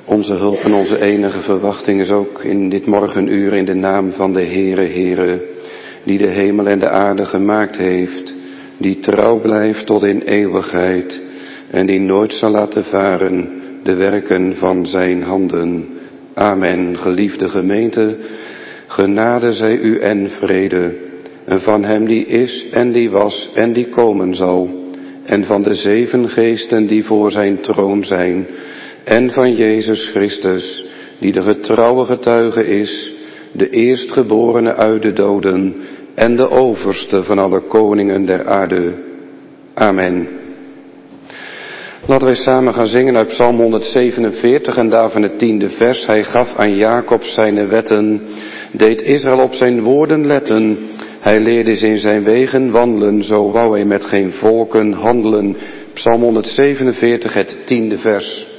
Onze hulp en onze enige verwachting is ook in dit morgenuur in de naam van de Heere, die de hemel en de aarde gemaakt heeft, die trouw blijft tot in eeuwigheid en die nooit zal laten varen de werken van zijn handen. Amen. Geliefde gemeente, genade zij u en vrede, en van hem die is en die was en die komen zal, en van de 7 geesten die voor zijn troon zijn, en van Jezus Christus, die de getrouwe getuige is, de eerstgeborene uit de doden en de overste van alle koningen der aarde. Amen. Laten wij samen gaan zingen uit Psalm 147 en daarvan het 10e vers. Hij gaf aan Jacob zijn wetten, deed Israël op zijn woorden letten. Hij leerde ze in zijn wegen wandelen, zo wou hij met geen volken handelen. Psalm 147, het 10e vers.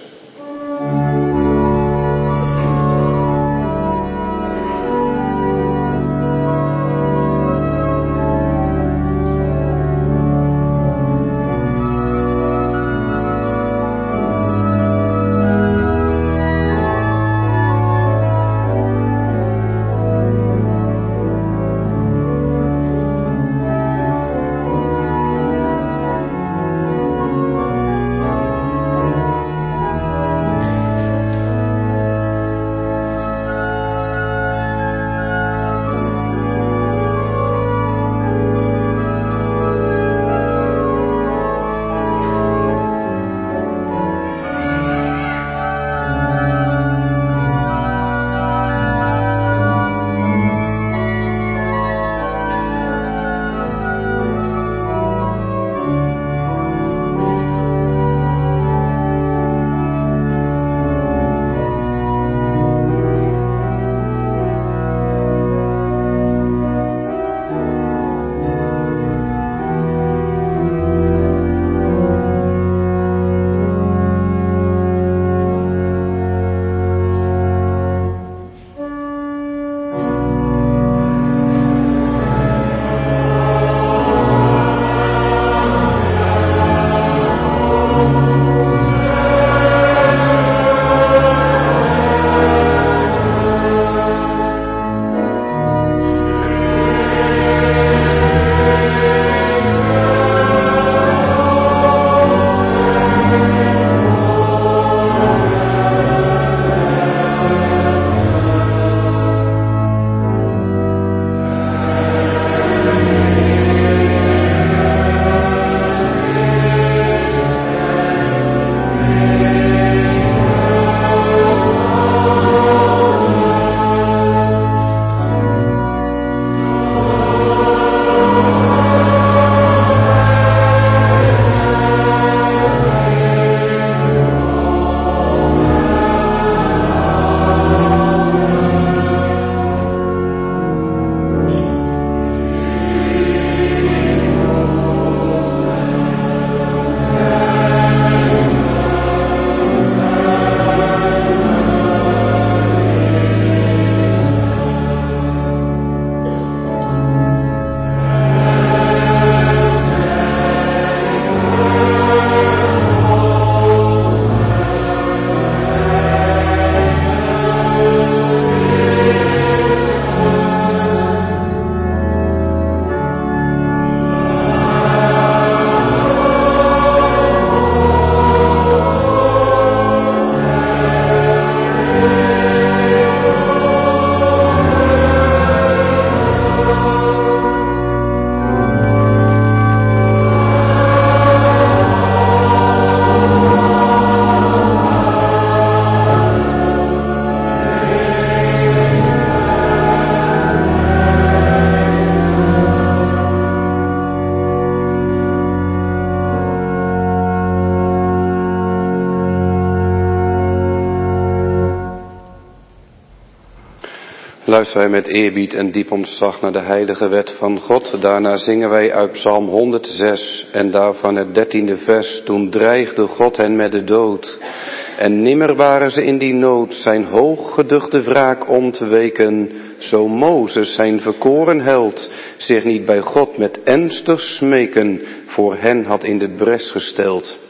Luisteren wij met eerbied en diep ontzag naar de heilige wet van God. Daarna zingen wij uit Psalm 106 en daarvan het 13e vers. Toen dreigde God hen met de dood. En nimmer waren ze in die nood zijn hooggeduchte wraak ontweken. Zo Mozes zijn verkoren held zich niet bij God met ernstig smeken voor hen had in de bres gesteld.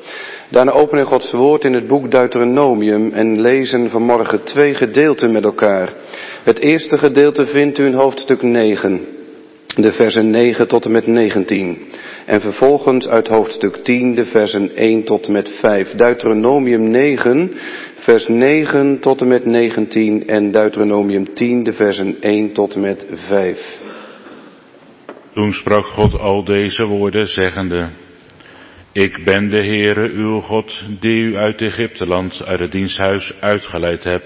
Daarna openen we Gods woord in het boek Deuteronomium en lezen vanmorgen 2 gedeelten met elkaar. Het eerste gedeelte vindt u in hoofdstuk 9, de versen 9 tot en met 19. En vervolgens uit hoofdstuk 10, de versen 1 tot en met 5. Deuteronomium 9, vers 9 tot en met 19 en Deuteronomium 10, de versen 1 tot en met 5. Toen sprak God al deze woorden, zeggende: Ik ben de Heere uw God, die u uit Egypteland, uit het diensthuis uitgeleid heb.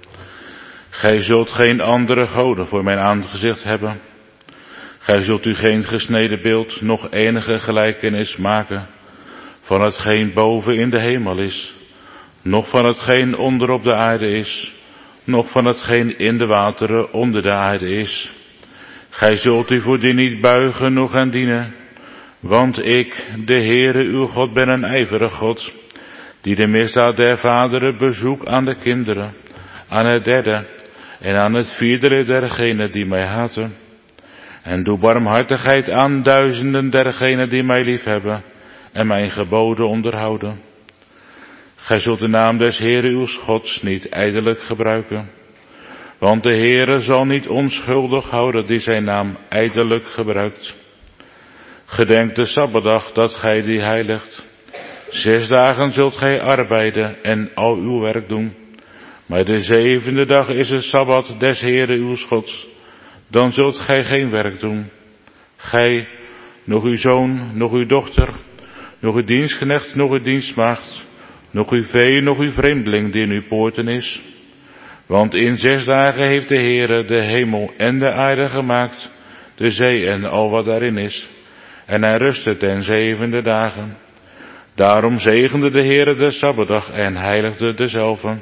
Gij zult geen andere goden voor mijn aangezicht hebben. Gij zult u geen gesneden beeld, noch enige gelijkenis maken van hetgeen boven in de hemel is, noch van hetgeen onder op de aarde is, noch van hetgeen in de wateren onder de aarde is. Gij zult u voor die niet buigen, noch gaan dienen, want ik, de Heere uw God, ben een ijverig God, die de misdaad der vaderen bezoekt aan de kinderen, aan het derde en aan het vierde dergenen die mij haten. En doe barmhartigheid aan duizenden dergenen die mij liefhebben en mijn geboden onderhouden. Gij zult de naam des Heere uw Gods niet ijdelijk gebruiken, want de Heere zal niet onschuldig houden die zijn naam ijdelijk gebruikt. Gedenk de Sabbatdag dat gij die heiligt. 6 dagen zult gij arbeiden en al uw werk doen. Maar de 7e dag is het Sabbat des Heere uw Gods. Dan zult gij geen werk doen. Gij, nog uw zoon, nog uw dochter, nog uw dienstknecht, nog uw dienstmaagd, nog uw vee, nog uw vreemdeling die in uw poorten is. Want in 6 dagen heeft de Heere de hemel en de aarde gemaakt, de zee en al wat daarin is. En hij rustte ten 7e dagen. Daarom zegende de Heere de Sabbatdag en heiligde dezelve.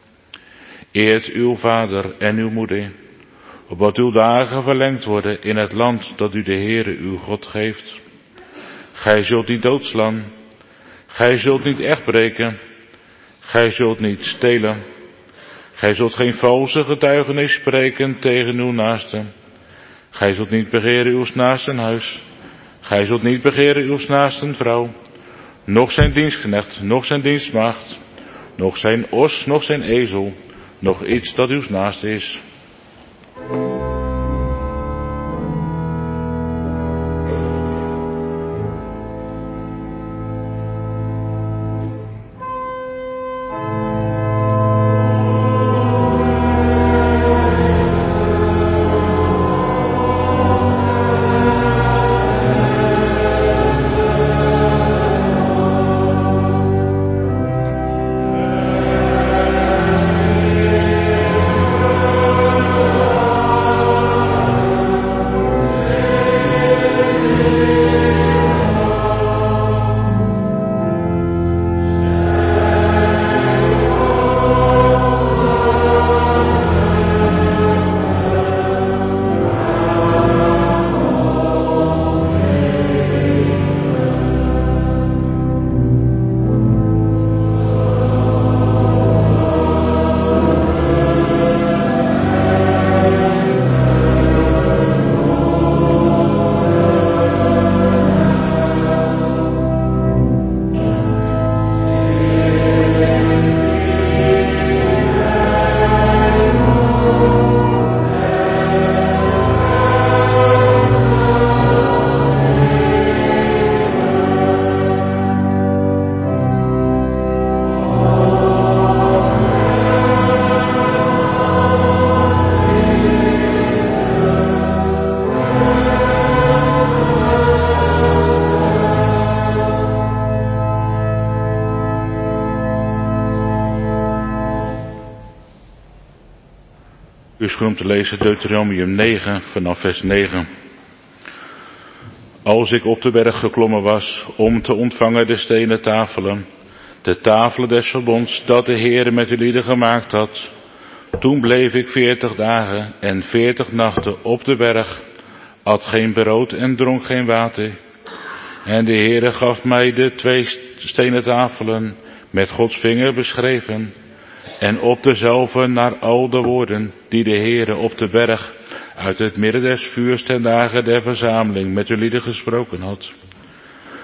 Eert uw vader en uw moeder, opdat uw dagen verlengd worden in het land dat u de Heere uw God geeft. Gij zult niet doodslaan, gij zult niet echtbreken, gij zult niet stelen, gij zult geen valse getuigenis spreken tegen uw naaste. Gij zult niet begeren uw naasten huis, gij zult niet begeren uw naasten vrouw, noch zijn dienstknecht, noch zijn dienstmaagd, noch zijn os, noch zijn ezel, noch iets dat uw naaste is. U is genoemd te lezen Deuteronomium 9 vanaf vers 9. Als ik op de berg geklommen was om te ontvangen de stenen tafelen, de tafelen des verbonds dat de Heere met de lieden gemaakt had, toen bleef ik 40 dagen en 40 nachten op de berg, at geen brood en dronk geen water. En de Heere gaf mij de 2 stenen tafelen met Gods vinger beschreven, en op dezelve naar al de woorden die de Heere op de berg uit het midden des vuurs ten dagen der verzameling met de lieden gesproken had.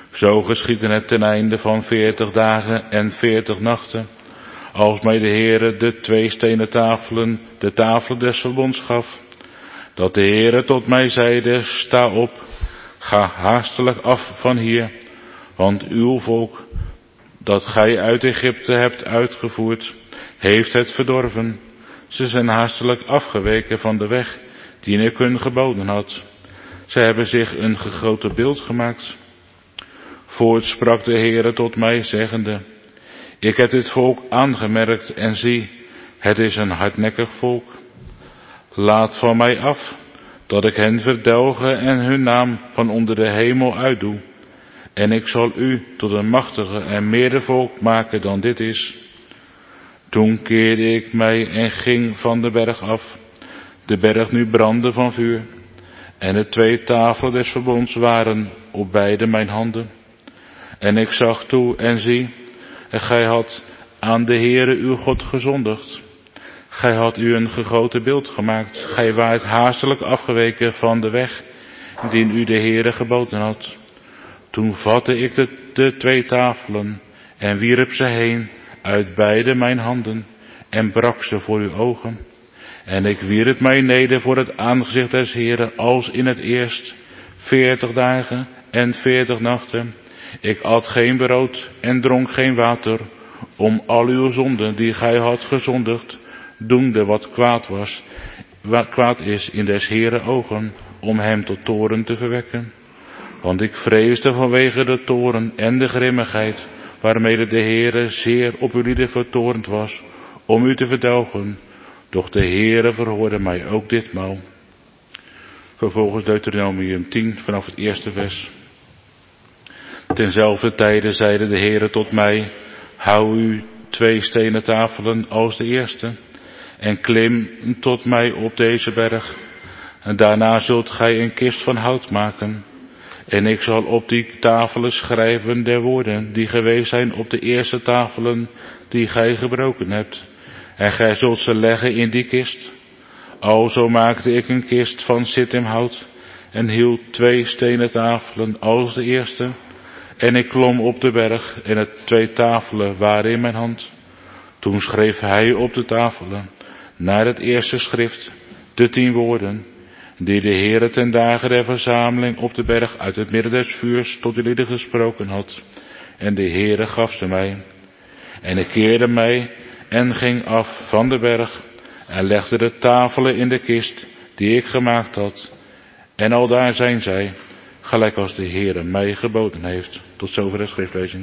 Zo geschiedde het ten einde van 40 dagen en 40 nachten, als mij de Heere de 2 stenen tafelen, de tafelen des verbonds gaf, dat de Heere tot mij zeide, sta op, ga haastelijk af van hier, want uw volk, dat gij uit Egypte hebt uitgevoerd, heeft het verdorven. Ze zijn haastelijk afgeweken van de weg die ik hun geboden had. Ze hebben zich een gegoten beeld gemaakt. Voorts sprak de Heere tot mij, zeggende, ik heb dit volk aangemerkt en zie, het is een hardnekkig volk. Laat van mij af, dat ik hen verdelge en hun naam van onder de hemel uitdoe. En ik zal u tot een machtige en meerder volk maken dan dit is. Toen keerde ik mij en ging van de berg af. De berg nu brandde van vuur. En de 2 tafelen des verbonds waren op beide mijn handen. En ik zag toe en zie, gij had aan de Heere uw God gezondigd. Gij had u een gegoten beeld gemaakt. Gij waart haastelijk afgeweken van de weg die u de Heere geboden had. Toen vatte ik de 2 tafelen en wierp ze heen uit beide mijn handen en brak ze voor uw ogen. En ik wierp mij neder voor het aangezicht des Heeren als in het eerst, 40 dagen en 40 nachten. Ik at geen brood en dronk geen water, om al uw zonden die gij had gezondigd, doende wat kwaad is in des Heeren ogen, om hem tot toorn te verwekken. Want ik vreesde vanwege de toorn en de grimmigheid, waarmede de Heere zeer op uw lieden vertoornd was, om u te verdelgen. Doch de Heere verhoorde mij ook ditmaal. Vervolgens Deuteronomium 10 vanaf het eerste vers. Tenzelfde tijde zeide de Heere tot mij, hou u 2 stenen tafelen als de eerste, en klim tot mij op deze berg. En daarna zult gij een kist van hout maken. En ik zal op die tafelen schrijven der woorden die geweest zijn op de eerste tafelen die gij gebroken hebt. En gij zult ze leggen in die kist. Alzo maakte ik een kist van sittimhout en hield 2 stenen tafelen als de eerste. En ik klom op de berg en het 2 tafelen waren in mijn hand. Toen schreef hij op de tafelen, naar het eerste schrift, de 10 woorden, die de Heere ten dagen der verzameling op de berg uit het midden des vuurs tot de lieden gesproken had. En de Heere gaf ze mij. En ik keerde mij en ging af van de berg en legde de tafelen in de kist die ik gemaakt had. En aldaar zijn zij, gelijk als de Heere mij geboden heeft. Tot zover de schriftlezing.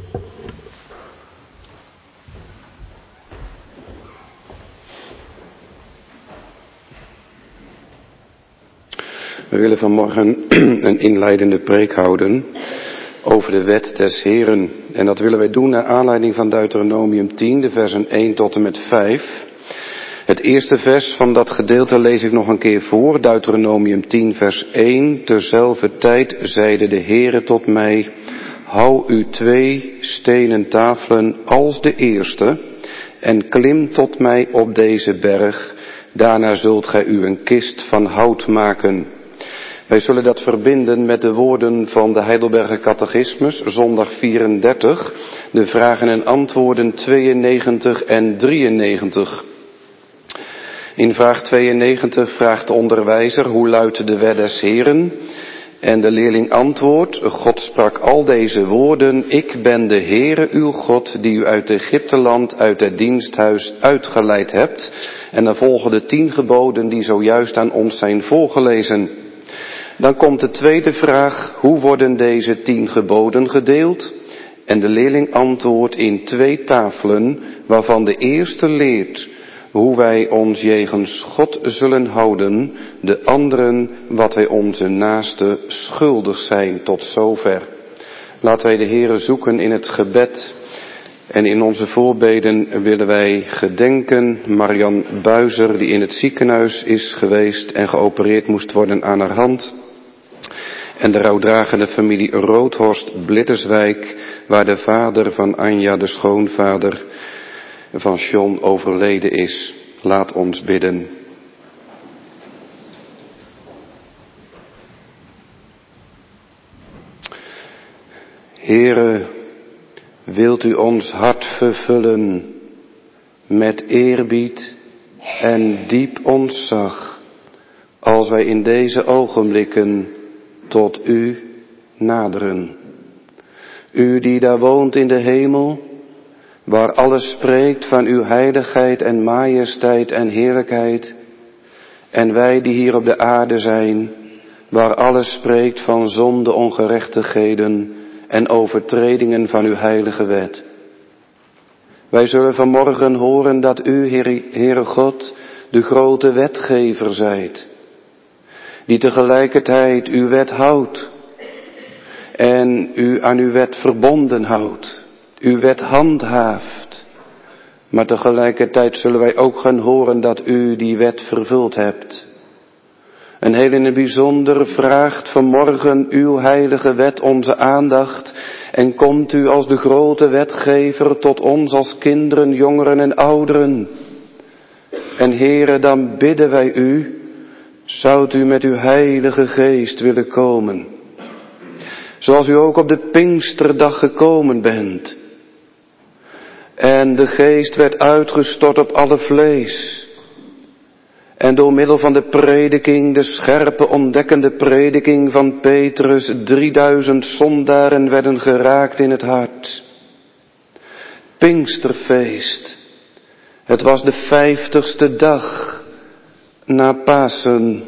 We willen vanmorgen een inleidende preek houden over de wet des Heeren. En dat willen wij doen naar aanleiding van Deuteronomium 10, de versen 1 tot en met 5. Het eerste vers van dat gedeelte lees ik nog een keer voor. Deuteronomium 10, vers 1. Terzelfde tijd zeide de Heere tot mij, hou u 2 stenen tafelen als de eerste en klim tot mij op deze berg. Daarna zult gij u een kist van hout maken. Wij zullen dat verbinden met de woorden van de Heidelberger Catechismus, zondag 34, de vragen en antwoorden 92 en 93. In vraag 92 vraagt de onderwijzer, hoe luidt de wet des Heeren? En de leerling antwoordt, God sprak al deze woorden, ik ben de Heere uw God, die u uit Egypteland, uit het diensthuis uitgeleid hebt. En dan volgen de 10 geboden die zojuist aan ons zijn voorgelezen. Dan komt de tweede vraag, hoe worden deze 10 geboden gedeeld? En de leerling antwoordt in 2 tafelen, waarvan de eerste leert hoe wij ons jegens God zullen houden, de anderen wat wij onze naaste schuldig zijn. Tot zover. Laten wij de Heere zoeken in het gebed. En in onze voorbeden willen wij gedenken Marian Buizer, die in het ziekenhuis is geweest en geopereerd moest worden aan haar hand. En de rouwdragende familie Roodhorst Blitterswijk, waar de vader van Anja, de schoonvader van John, overleden is. Laat ons bidden. Heere, wilt u ons hart vervullen met eerbied en diep ontzag, als wij in deze ogenblikken tot u naderen. U die daar woont in de hemel, waar alles spreekt van uw heiligheid en majesteit en heerlijkheid, en wij die hier op de aarde zijn, waar alles spreekt van zonde, ongerechtigheden en overtredingen van uw heilige wet. Wij zullen vanmorgen horen dat u, Heere God, de grote wetgever zijt, die tegelijkertijd uw wet houdt en u aan uw wet verbonden houdt, uw wet handhaaft. Maar tegelijkertijd zullen wij ook gaan horen dat u die wet vervuld hebt. En heel in het bijzonder vraagt vanmorgen uw heilige wet onze aandacht en komt u als de grote wetgever tot ons als kinderen, jongeren en ouderen. En Heere, dan bidden wij u, zoudt u met uw heilige geest willen komen. Zoals u ook op de Pinksterdag gekomen bent. En de geest werd uitgestort op alle vlees. En door middel van de prediking, de scherpe ontdekkende prediking van Petrus, 3000 zondaren werden geraakt in het hart. Pinksterfeest. Het was de 50ste dag na Pasen.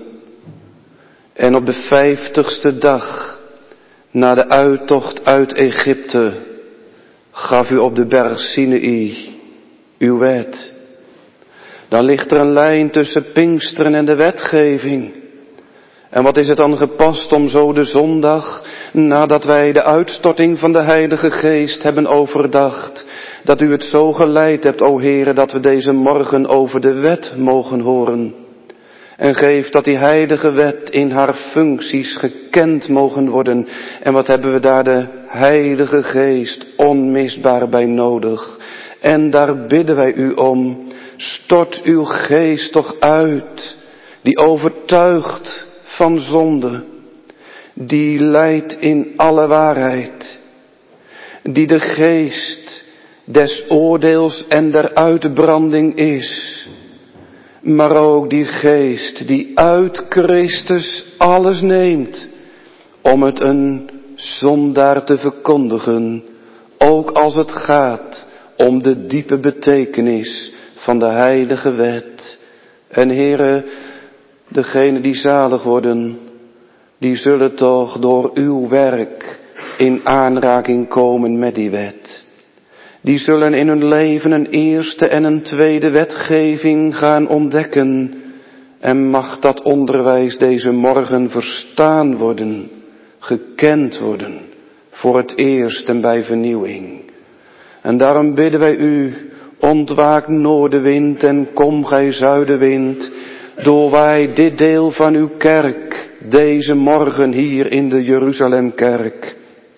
En op de 50ste dag na de uittocht uit Egypte gaf u op de berg Sinaï uw wet. Dan ligt er een lijn tussen Pinksteren en de wetgeving. En wat is het dan gepast om zo de zondag, nadat wij de uitstorting van de Heilige Geest hebben overdacht, dat u het zo geleid hebt, o Heere, dat we deze morgen over de wet mogen horen. En geef dat die heilige wet in haar functies gekend mogen worden. En wat hebben we daar de Heilige Geest onmisbaar bij nodig. En daar bidden wij u om. Stort uw geest toch uit, die overtuigt van zonde, die leidt in alle waarheid, die de geest des oordeels en der uitbranding is, maar ook die geest die uit Christus alles neemt, om het een zondaar te verkondigen, ook als het gaat om de diepe betekenis van de heilige wet. En Heere, degenen die zalig worden, die zullen toch door uw werk in aanraking komen met die wet. Die zullen in hun leven een eerste en een tweede wetgeving gaan ontdekken. En mag dat onderwijs deze morgen verstaan worden, gekend worden, voor het eerst en bij vernieuwing. En daarom bidden wij u, ontwaak noordenwind en kom gij zuidenwind, doorwaai dit deel van uw kerk, deze morgen hier in de Jeruzalemkerk.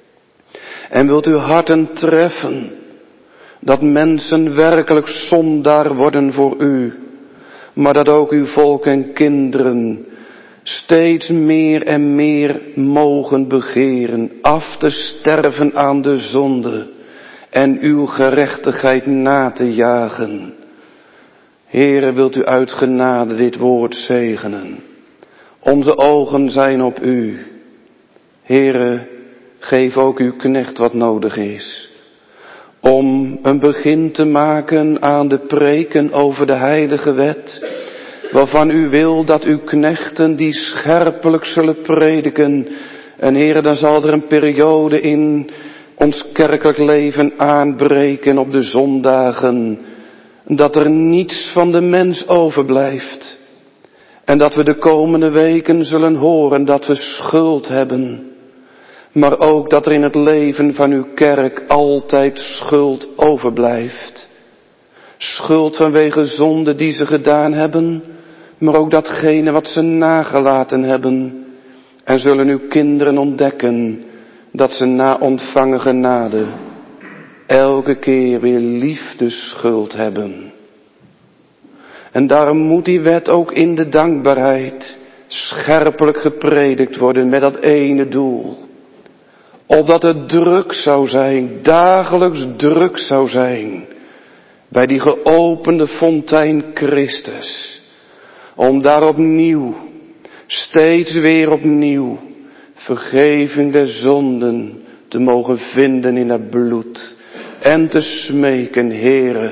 En wilt u harten treffen, dat mensen werkelijk zondaar worden voor u, maar dat ook uw volk en kinderen steeds meer en meer mogen begeren af te sterven aan de zonde en uw gerechtigheid na te jagen. Heere, wilt u uit genade dit woord zegenen. Onze ogen zijn op u. Heere, geef ook uw knecht wat nodig is, om een begin te maken aan de preken over de heilige wet, waarvan u wil dat uw knechten die scherpelijk zullen prediken. En Heere, dan zal er een periode in ons kerkelijk leven aanbreken op de zondagen, dat er niets van de mens overblijft. En dat we de komende weken zullen horen dat we schuld hebben. Maar ook dat er in het leven van uw kerk altijd schuld overblijft. Schuld vanwege zonde die ze gedaan hebben, maar ook datgene wat ze nagelaten hebben. En zullen uw kinderen ontdekken dat ze na ontvangen genade elke keer weer liefdesschuld hebben. En daarom moet die wet ook in de dankbaarheid scherpelijk gepredikt worden met dat ene doel. Opdat het druk zou zijn, dagelijks druk zou zijn, bij die geopende fontein Christus. Om daar opnieuw, steeds weer opnieuw, vergeving der zonden te mogen vinden in het bloed. En te smeken, Heere,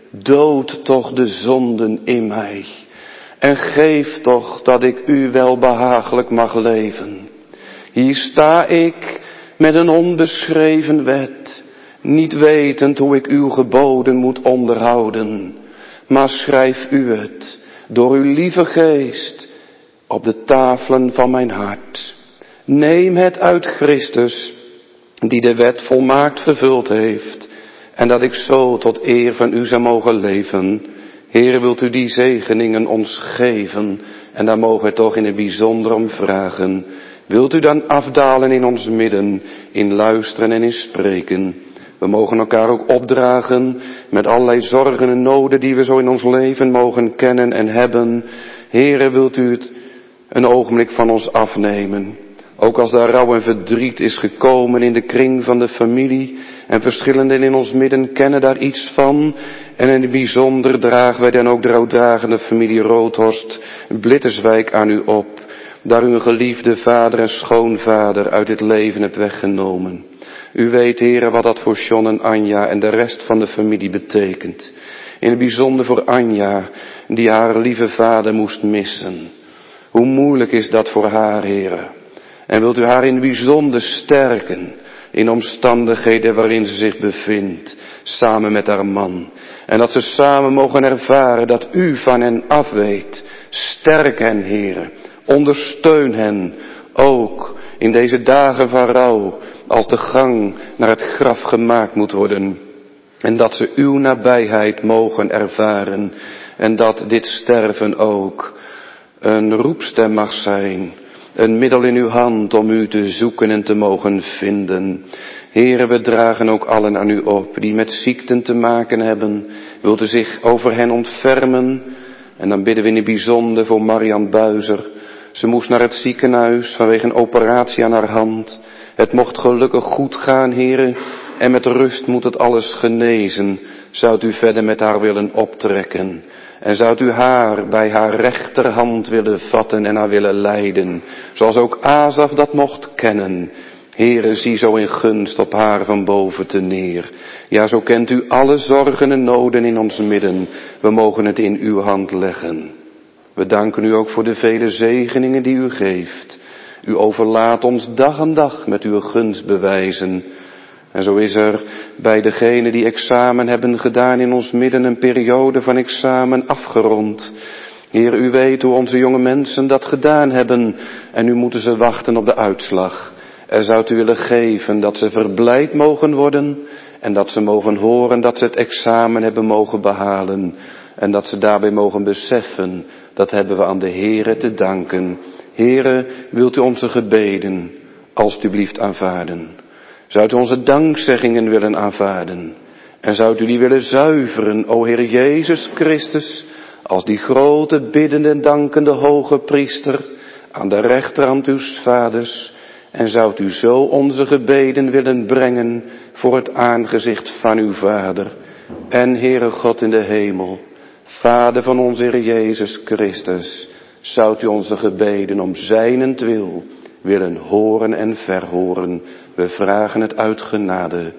dood toch de zonden in mij. En geef toch dat ik u wel behagelijk mag leven. Hier sta ik met een onbeschreven wet, niet wetend hoe ik uw geboden moet onderhouden. Maar schrijf u het door uw lieve geest op de tafelen van mijn hart. Neem het uit Christus, die de wet volmaakt vervuld heeft, en dat ik zo tot eer van u zou mogen leven. Heer, wilt u die zegeningen ons geven, en daar mogen we toch in het bijzonder om vragen. Wilt u dan afdalen in ons midden, in luisteren en in spreken. We mogen elkaar ook opdragen met allerlei zorgen en noden die we zo in ons leven mogen kennen en hebben. Heere, wilt u het een ogenblik van ons afnemen. Ook als daar rouw en verdriet is gekomen in de kring van de familie en verschillenden in ons midden kennen daar iets van. En in het bijzonder dragen wij dan ook de rouwdragende familie Roodhorst Blitterswijk aan u op. Daar u een geliefde vader en schoonvader uit dit leven hebt weggenomen. U weet, Heere, wat dat voor John en Anja en de rest van de familie betekent. In het bijzonder voor Anja, die haar lieve vader moest missen. Hoe moeilijk is dat voor haar, Heere. En wilt u haar in het bijzonder sterken in omstandigheden waarin ze zich bevindt, samen met haar man. En dat ze samen mogen ervaren dat u van hen afweet. Sterk hen, Heere. Ondersteun hen, ook in deze dagen van rouw, als de gang naar het graf gemaakt moet worden. En dat ze uw nabijheid mogen ervaren. En dat dit sterven ook een roepstem mag zijn. Een middel in uw hand om u te zoeken en te mogen vinden. Heere, we dragen ook allen aan u op die met ziekten te maken hebben. Wilt u zich over hen ontfermen? En dan bidden we in het bijzonder voor Marian Buizer. Ze moest naar het ziekenhuis vanwege een operatie aan haar hand. Het mocht gelukkig goed gaan, Heere, en met rust moet het alles genezen. Zoudt u verder met haar willen optrekken? En zoudt u haar bij haar rechterhand willen vatten en haar willen leiden, zoals ook Asaf dat mocht kennen. Heere, zie zo in gunst op haar van boven te neer. Ja, zo kent u alle zorgen en noden in ons midden. We mogen het in uw hand leggen. We danken u ook voor de vele zegeningen die u geeft. U overlaat ons dag aan dag met uw gunstbewijzen. En zo is er bij degenen die examen hebben gedaan in ons midden een periode van examen afgerond. Heer, u weet hoe onze jonge mensen dat gedaan hebben en nu moeten ze wachten op de uitslag. En zou u willen geven dat ze verblijd mogen worden en dat ze mogen horen dat ze het examen hebben mogen behalen. En dat ze daarbij mogen beseffen, dat hebben we aan de Heere te danken. Heere, wilt u onze gebeden alstublieft aanvaarden? Zou u onze dankzeggingen willen aanvaarden? En zou u die willen zuiveren, o Heer Jezus Christus, als die grote biddende en dankende hoge priester aan de rechterhand uw vaders? En zou u zo onze gebeden willen brengen voor het aangezicht van uw Vader? En Heere God in de hemel, Vader van onze Heer Jezus Christus, zou u onze gebeden om zijnentwil willen horen en verhoren? We vragen het uit genade.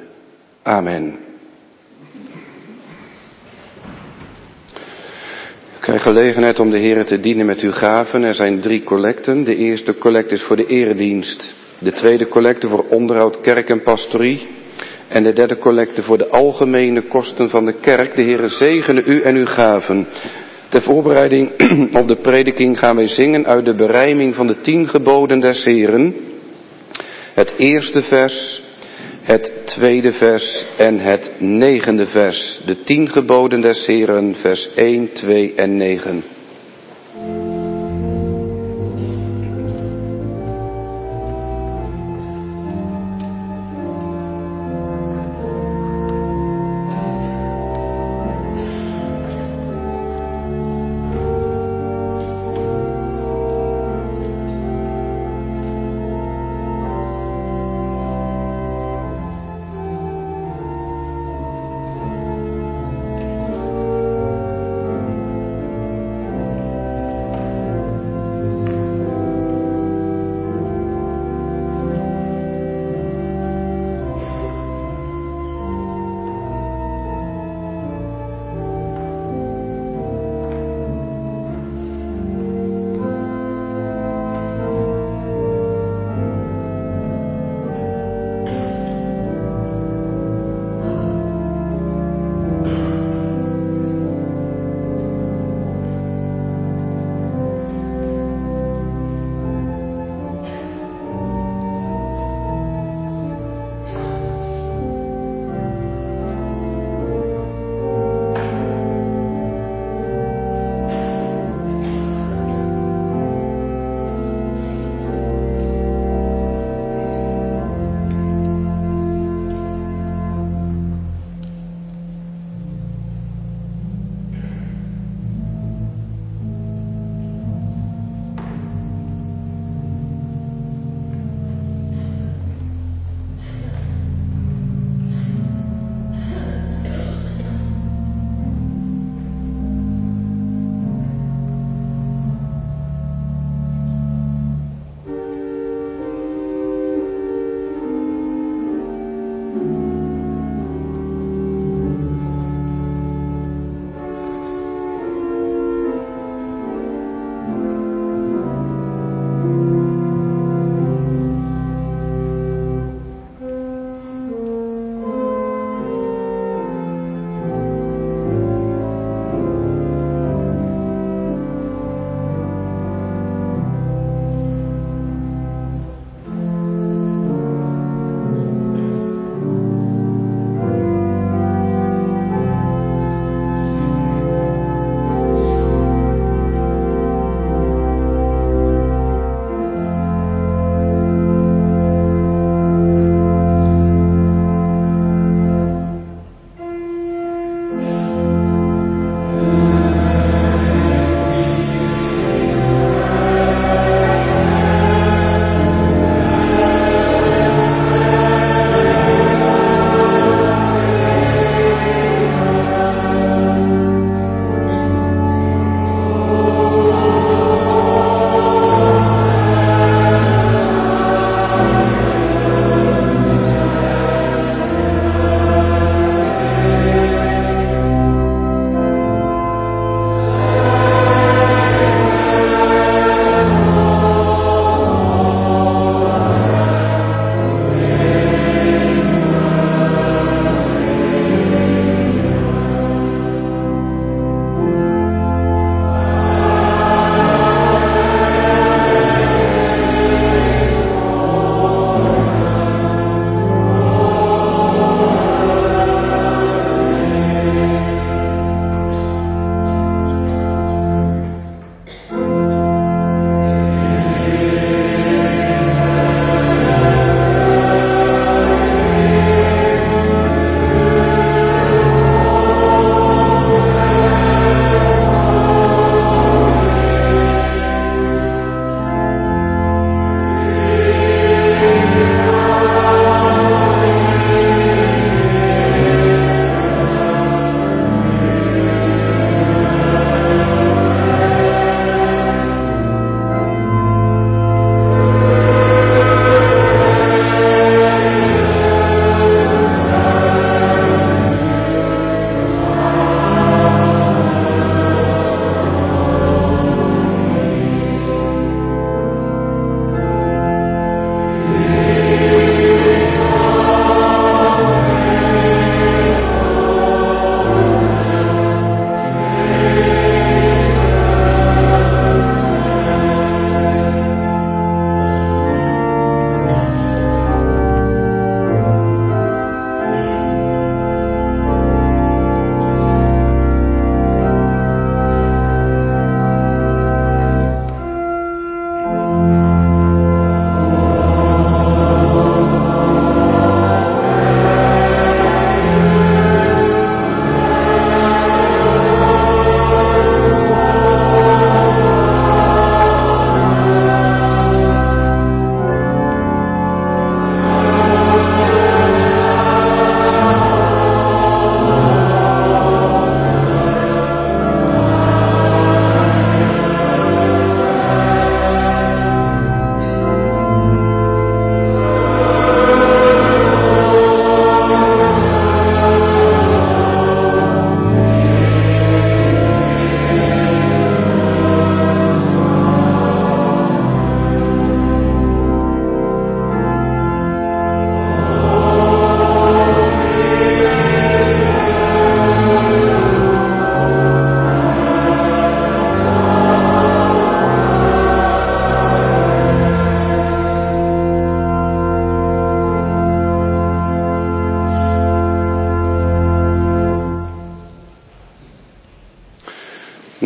Amen. U krijgt gelegenheid om de Heere te dienen met uw gaven. Er zijn 3 collecten. De eerste collecte is voor de eredienst. De tweede collecte voor onderhoud kerk en pastorie. En de derde collecte voor de algemene kosten van de kerk. De Heere zegene u en uw gaven. Ter voorbereiding op de prediking gaan wij zingen uit de berijming van de 10 geboden des Heeren. Het eerste vers, het tweede vers en het 9e vers. De 10 geboden des Heeren, vers 1, 2 en 9.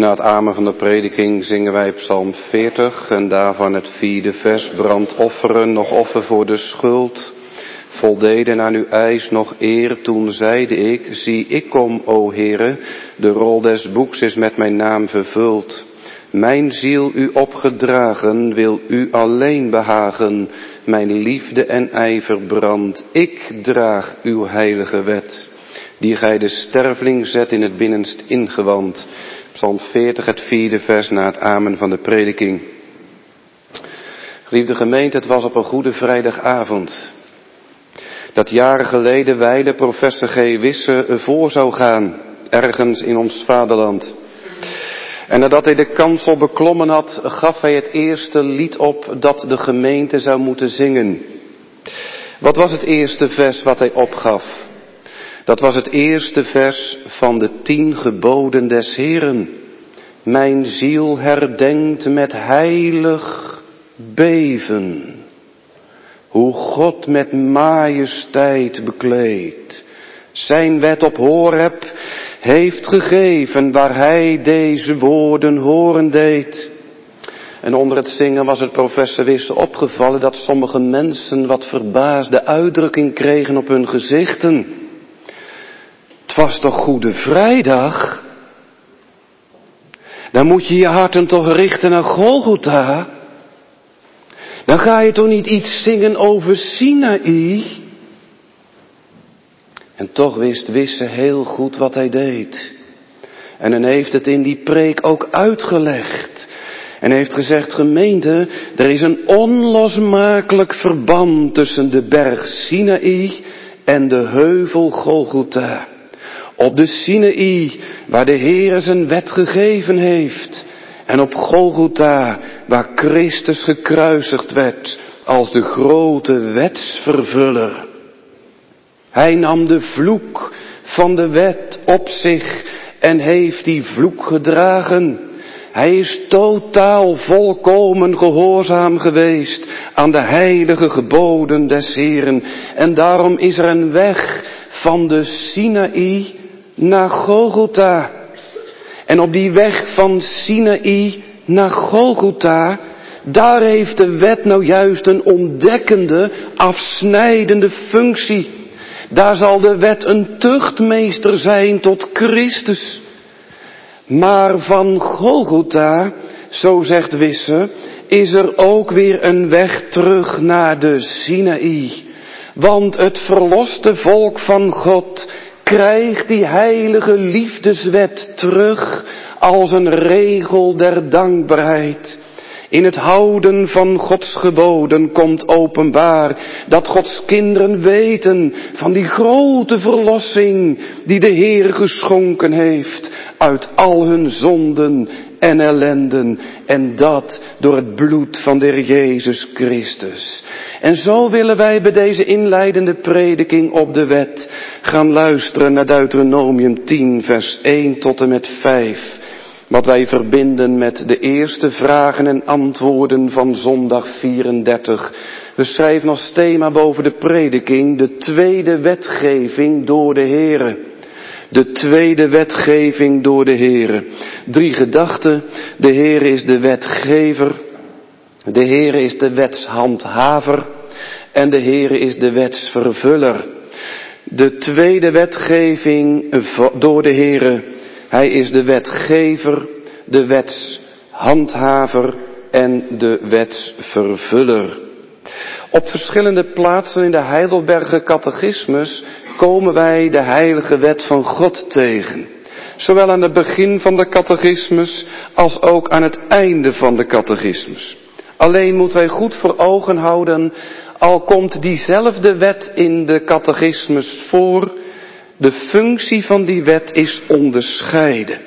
Na het amen van de prediking zingen wij Psalm 40 en daarvan het 4e vers. Brandofferen, nog offer voor de schuld. Voldeden aan uw eis nog eer, toen zeide ik, zie ik kom, o Heere, de rol des boeks is met mijn naam vervuld. Mijn ziel u opgedragen, wil u alleen behagen, mijn liefde en ijver brandt. Ik draag uw heilige wet, die gij de sterveling zet in het binnenst ingewand. Psalm 40, het 4e vers na het amen van de prediking. Geliefde gemeente, het was op een goede vrijdagavond dat jaren geleden wijle professor G. Wisse voor zou gaan, ergens in ons vaderland. En nadat hij de kansel beklommen had, gaf hij het eerste lied op dat de gemeente zou moeten zingen. Wat was het eerste vers wat hij opgaf? Dat was het eerste vers van de 10 geboden des Heeren. Mijn ziel herdenkt met heilig beven hoe God met majesteit bekleed zijn wet op Horeb heeft gegeven, waar hij deze woorden horen deed. En onder het zingen was het professor Wisse opgevallen dat sommige mensen wat verbaasde uitdrukking kregen op hun gezichten. Het was toch Goede Vrijdag? Dan moet je je harten toch richten naar Golgotha? Dan ga je toch niet iets zingen over Sinaï? En toch wist Wisse heel goed wat hij deed. En hij heeft het in die preek ook uitgelegd. En heeft gezegd, gemeente, er is een onlosmakelijk verband tussen de berg Sinaï en de heuvel Golgotha. Op de Sinaï, waar de Heer zijn wet gegeven heeft. En op Golgotha, waar Christus gekruisigd werd als de grote wetsvervuller. Hij nam de vloek van de wet op zich en heeft die vloek gedragen. Hij is totaal volkomen gehoorzaam geweest aan de heilige geboden des Heeren. En daarom is er een weg van de Sinaï naar Golgotha. En op die weg van Sinaï naar Golgotha, daar heeft de wet nou juist een ontdekkende, afsnijdende functie. Daar zal de wet een tuchtmeester zijn tot Christus. Maar van Golgotha, zo zegt Wisse, is er ook weer een weg terug naar de Sinaï. Want het verloste volk van God krijgt die heilige liefdeswet terug als een regel der dankbaarheid. In het houden van Gods geboden komt openbaar dat Gods kinderen weten van die grote verlossing die de Heer geschonken heeft uit al hun zonden en ellenden. En dat door het bloed van de Heer Jezus Christus. En zo willen wij bij deze inleidende prediking op de wet gaan luisteren naar Deuteronomium 10 vers 1 tot en met 5. Wat wij verbinden met de eerste vragen en antwoorden van zondag 34. We schrijven als thema boven de prediking de tweede wetgeving door de Heere. De tweede wetgeving door de Heere. 3 gedachten. De Heere is de wetgever. De Heere is de wetshandhaver. En de Heere is de wetsvervuller. De tweede wetgeving door de Heere. Hij is de wetgever, de wetshandhaver en de wetsvervuller. Op verschillende plaatsen in de Heidelberger catechismus komen wij de heilige wet van God tegen. Zowel aan het begin van de catechismus als ook aan het einde van de catechismus. Alleen moeten wij goed voor ogen houden, al komt diezelfde wet in de catechismus voor, de functie van die wet is onderscheiden.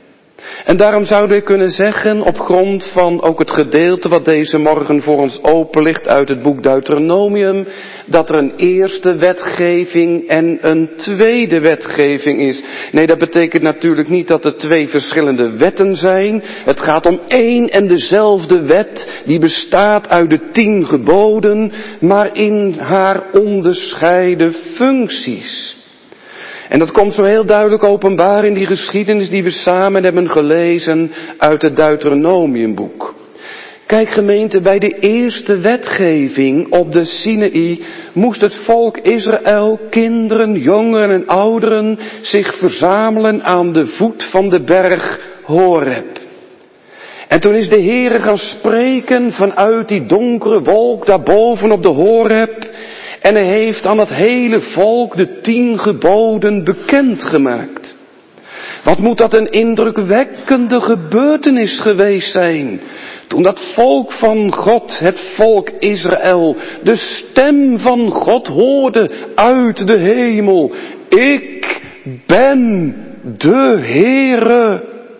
En daarom zouden we kunnen zeggen, op grond van ook het gedeelte wat deze morgen voor ons open ligt uit het boek Deuteronomium, dat er een eerste wetgeving en een tweede wetgeving is. Nee, dat betekent natuurlijk niet dat er 2 verschillende wetten zijn. Het gaat om één en dezelfde wet, die bestaat uit de 10 geboden, maar in haar onderscheiden functies. En dat komt zo heel duidelijk openbaar in die geschiedenis die we samen hebben gelezen uit het Deuteronomiumboek. Kijk gemeente, bij de eerste wetgeving op de Sinaï moest het volk Israël, kinderen, jongeren en ouderen, zich verzamelen aan de voet van de berg Horeb. En toen is de Heere gaan spreken vanuit die donkere wolk daarboven op de Horeb. En hij heeft aan het hele volk de 10 geboden bekendgemaakt. Wat moet dat een indrukwekkende gebeurtenis geweest zijn. Toen dat volk van God, het volk Israël, de stem van God hoorde uit de hemel. Ik ben de Heere.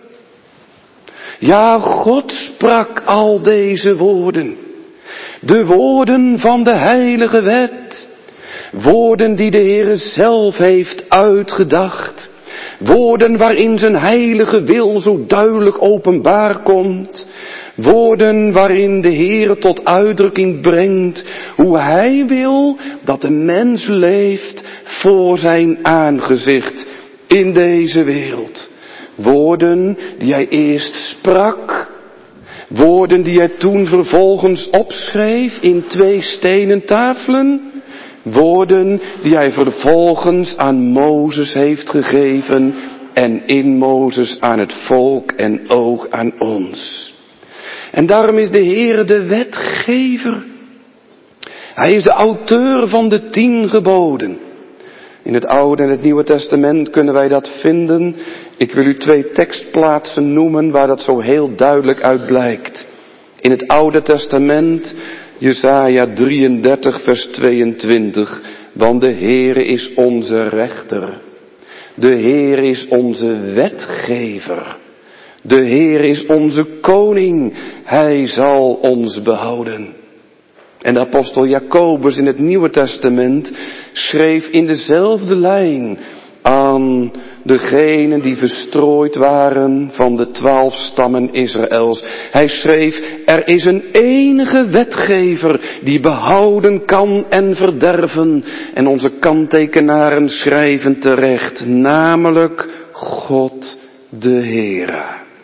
Ja, God sprak al deze woorden. De woorden van de heilige wet. Woorden die de Heere zelf heeft uitgedacht. Woorden waarin zijn heilige wil zo duidelijk openbaar komt. Woorden waarin de Heere tot uitdrukking brengt hoe hij wil dat de mens leeft voor zijn aangezicht in deze wereld. Woorden die hij eerst sprak. Woorden die hij toen vervolgens opschreef in 2 stenen tafelen. Woorden die hij vervolgens aan Mozes heeft gegeven en in Mozes aan het volk en ook aan ons. En daarom is de Heere de wetgever. Hij is de auteur van de 10 geboden. In het Oude en het Nieuwe Testament kunnen wij dat vinden. Ik wil u 2 tekstplaatsen noemen waar dat zo heel duidelijk uit blijkt. In het Oude Testament, Jesaja 33 vers 22. Want de Heere is onze rechter. De Heere is onze wetgever. De Heere is onze koning. Hij zal ons behouden. En de apostel Jacobus in het Nieuwe Testament schreef in dezelfde lijn aan degenen die verstrooid waren van de 12 stammen Israëls. Hij schreef, er is een enige wetgever die behouden kan en verderven. En onze kanttekenaren schrijven terecht, namelijk God de Heere.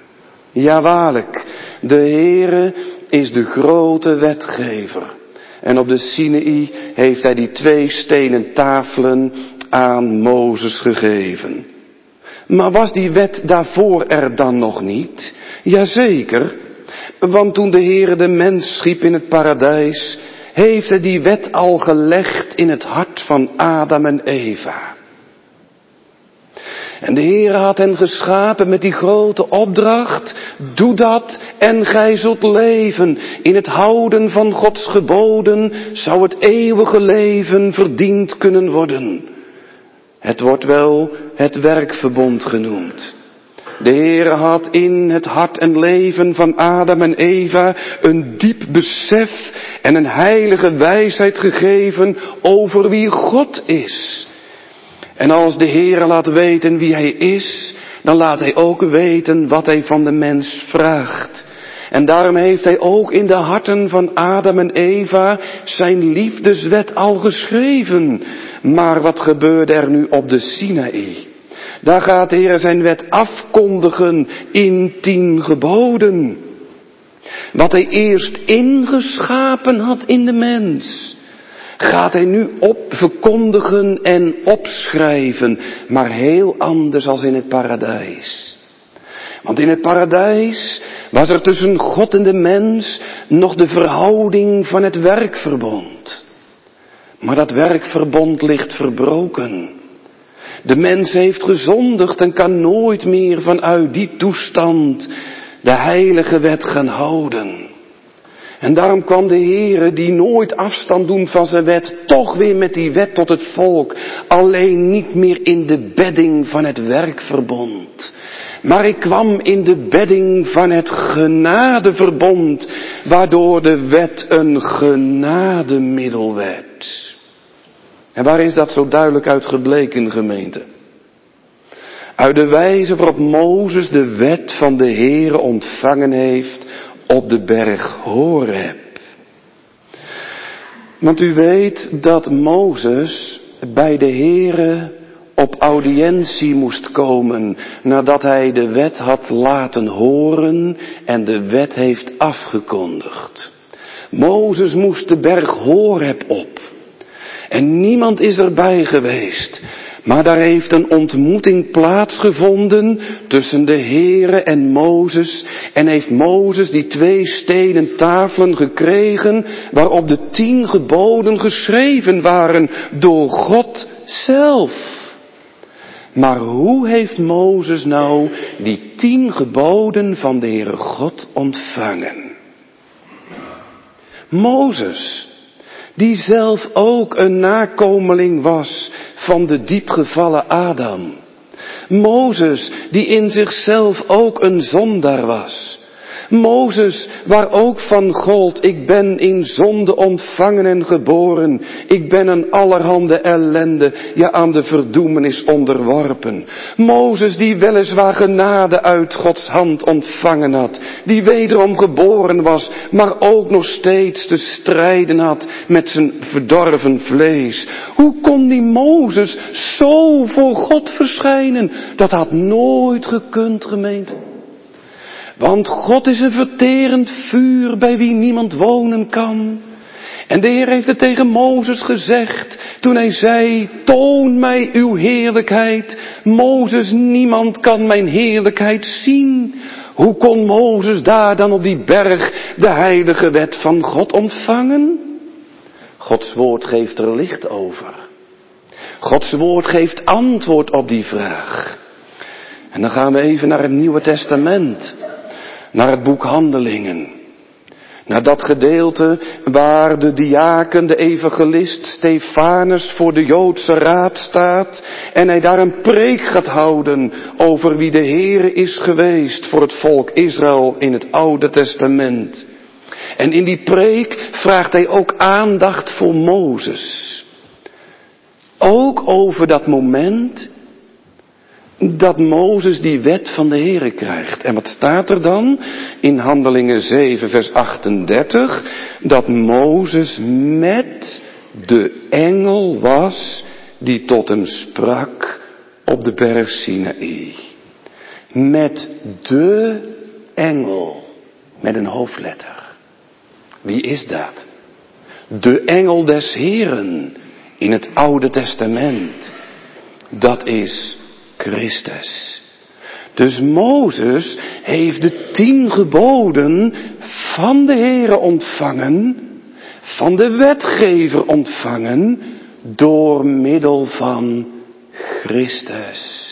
Ja, waarlijk, de Heere is de grote wetgever. En op de Sinaï heeft hij die 2 stenen tafelen aan Mozes gegeven. Maar was die wet daarvoor er dan nog niet? Jazeker, want toen de Heere de mens schiep in het paradijs, heeft hij die wet al gelegd in het hart van Adam en Eva. En de Heere had hen geschapen met die grote opdracht, doe dat en gij zult leven. In het houden van Gods geboden zou het eeuwige leven verdiend kunnen worden. Het wordt wel het werkverbond genoemd. De Heere had in het hart en leven van Adam en Eva een diep besef en een heilige wijsheid gegeven over wie God is. En als de Heere laat weten wie hij is, dan laat hij ook weten wat hij van de mens vraagt. En daarom heeft hij ook in de harten van Adam en Eva zijn liefdeswet al geschreven. Maar wat gebeurde er nu op de Sinaï? Daar gaat de Heer zijn wet afkondigen in 10 geboden. Wat hij eerst ingeschapen had in de mens, gaat hij nu verkondigen en opschrijven, maar heel anders als in het paradijs. Want in het paradijs was er tussen God en de mens nog de verhouding van het werkverbond. Maar dat werkverbond ligt verbroken. De mens heeft gezondigd en kan nooit meer vanuit die toestand de heilige wet gaan houden. En daarom kwam de Heere, die nooit afstand doet van zijn wet, toch weer met die wet tot het volk. Alleen niet meer in de bedding van het werkverbond. Maar ik kwam in de bedding van het genadeverbond, waardoor de wet een genademiddel werd. En waar is dat zo duidelijk uit gebleken, gemeente? Uit de wijze waarop Mozes de wet van de Heere ontvangen heeft op de berg Horeb. Want u weet dat Mozes bij de Heere op audiëntie moest komen nadat hij de wet had laten horen en de wet heeft afgekondigd. Mozes moest de berg Horeb op. En niemand is erbij geweest. Maar daar heeft een ontmoeting plaatsgevonden tussen de Heere en Mozes. En heeft Mozes die 2 stenen tafelen gekregen waarop de 10 geboden geschreven waren door God zelf. Maar hoe heeft Mozes nou die 10 geboden van de Heere God ontvangen? Mozes, die zelf ook een nakomeling was van de diepgevallen Adam. Mozes, die in zichzelf ook een zondaar was. Mozes, waar ook van gold, ik ben in zonde ontvangen en geboren. Ik ben een allerhande ellende, ja aan de verdoemenis onderworpen. Mozes, die weliswaar genade uit Gods hand ontvangen had. Die wederom geboren was, maar ook nog steeds te strijden had met zijn verdorven vlees. Hoe kon die Mozes zo voor God verschijnen? Dat had nooit gekund, gemeente. Want God is een verterend vuur bij wie niemand wonen kan. En de Heer heeft het tegen Mozes gezegd toen hij zei, toon mij uw heerlijkheid. Mozes, niemand kan mijn heerlijkheid zien. Hoe kon Mozes daar dan op die berg de heilige wet van God ontvangen? Gods woord geeft er licht over. Gods woord geeft antwoord op die vraag. En dan gaan we even naar het Nieuwe Testament. Naar het boek Handelingen. Naar dat gedeelte waar de diaken, de evangelist Stefanus voor de Joodse raad staat. En hij daar een preek gaat houden over wie de Heere is geweest voor het volk Israël in het Oude Testament. En in die preek vraagt hij ook aandacht voor Mozes. Ook over dat moment dat Mozes die wet van de Heere krijgt. En wat staat er dan? In Handelingen 7 vers 38. Dat Mozes met de engel was die tot hem sprak op de berg Sinaï. Met de engel. Met een hoofdletter. Wie is dat? De engel des Heeren in het Oude Testament. Dat is Christus. Dus Mozes heeft de 10 geboden van de Heere ontvangen, van de wetgever ontvangen, door middel van Christus.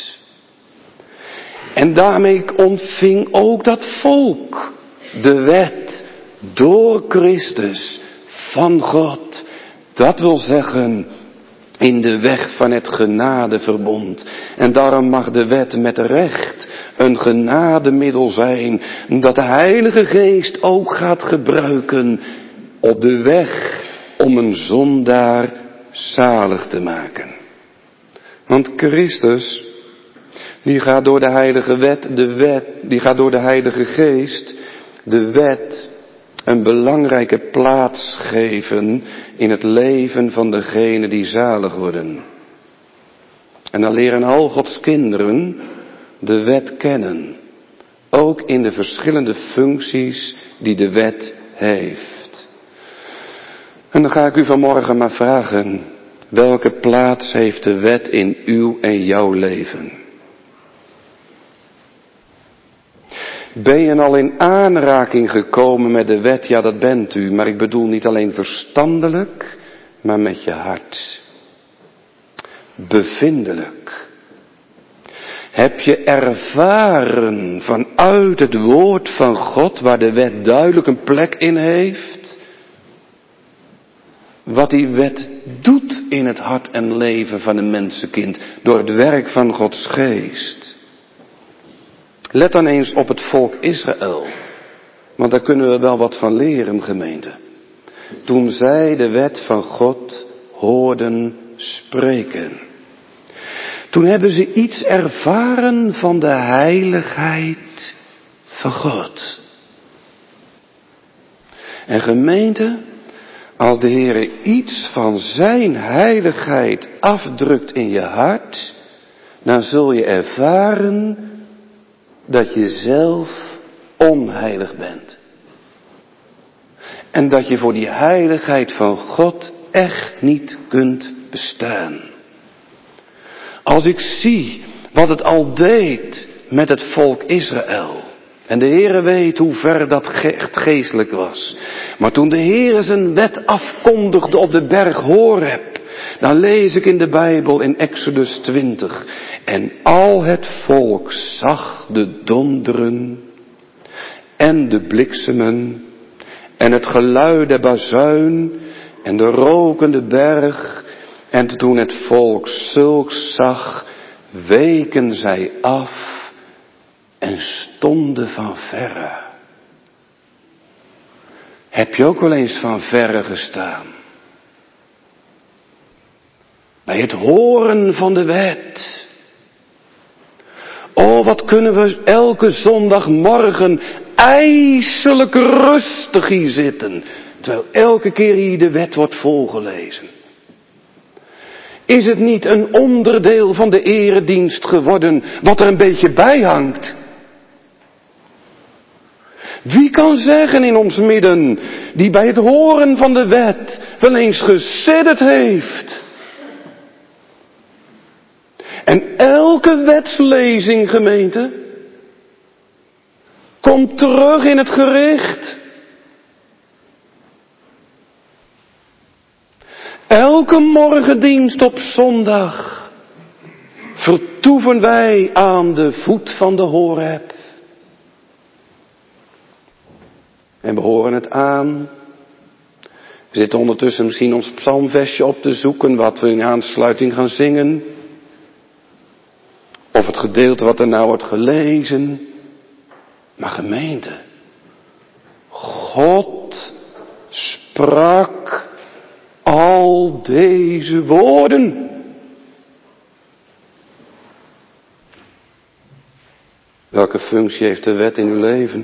En daarmee ontving ook dat volk de wet door Christus van God. Dat wil zeggen, in de weg van het genadeverbond. En daarom mag de wet met recht een genademiddel zijn, dat de Heilige Geest ook gaat gebruiken op de weg om een zondaar zalig te maken. Want Christus, die gaat door de Heilige die gaat door de Heilige Geest de wet een belangrijke plaats geven in het leven van degenen die zalig worden. En dan leren al Gods kinderen de wet kennen. Ook in de verschillende functies die de wet heeft. En dan ga ik u vanmorgen maar vragen, welke plaats heeft de wet in uw en jouw leven? Ben je al in aanraking gekomen met de wet? Ja, dat bent u. Maar ik bedoel niet alleen verstandelijk, maar met je hart. Bevindelijk. Heb je ervaren vanuit het woord van God, waar de wet duidelijk een plek in heeft, wat die wet doet in het hart en leven van een mensenkind, door het werk van Gods geest? Let dan eens op het volk Israël. Want daar kunnen we wel wat van leren, gemeente. Toen zij de wet van God hoorden spreken. Toen hebben ze iets ervaren van de heiligheid van God. En gemeente, als de Heere iets van zijn heiligheid afdrukt in je hart, dan zul je ervaren dat je zelf onheilig bent. En dat je voor die heiligheid van God echt niet kunt bestaan. Als ik zie wat het al deed met het volk Israël. En de Heere weet hoe ver dat echt geestelijk was. Maar toen de Heere zijn wet afkondigde op de berg Horeb. Dan lees ik in de Bijbel in Exodus 20. En al het volk zag de donderen en de bliksemen en het geluid der bazuin en de rokende berg. En toen het volk zulks zag, weken zij af en stonden van verre. Heb je ook wel eens van verre gestaan? Bij het horen van de wet. Oh, wat kunnen we elke zondagmorgen ijselijk rustig hier zitten. Terwijl elke keer hier de wet wordt voorgelezen. Is het niet een onderdeel van de eredienst geworden wat er een beetje bij hangt? Wie kan zeggen in ons midden, die bij het horen van de wet wel eens gesidderd heeft? En elke wetslezing, gemeente, komt terug in het gericht. Elke morgendienst op zondag vertoeven wij aan de voet van de Horeb. En we horen het aan. We zitten ondertussen misschien ons psalmversje op te zoeken, wat we in aansluiting gaan zingen. Of het gedeelte wat er nou wordt gelezen. Maar gemeente, God sprak al deze woorden. Welke functie heeft de wet in uw leven?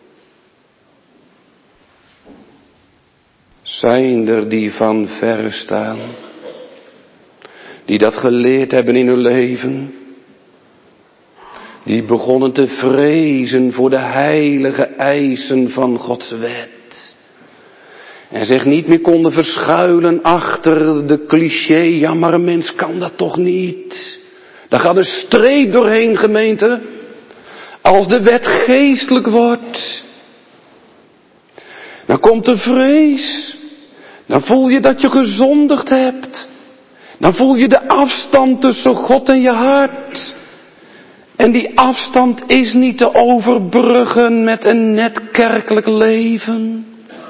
Zijn er die van verre staan? Die dat geleerd hebben in hun leven? Die begonnen te vrezen voor de heilige eisen van Gods wet. En zich niet meer konden verschuilen achter de cliché, ja maar een mens kan dat toch niet. Daar gaat een streep doorheen, gemeente. Als de wet geestelijk wordt, dan komt de vrees. Dan voel je dat je gezondigd hebt. Dan voel je de afstand tussen God en je hart. En die afstand is niet te overbruggen met een net kerkelijk leven.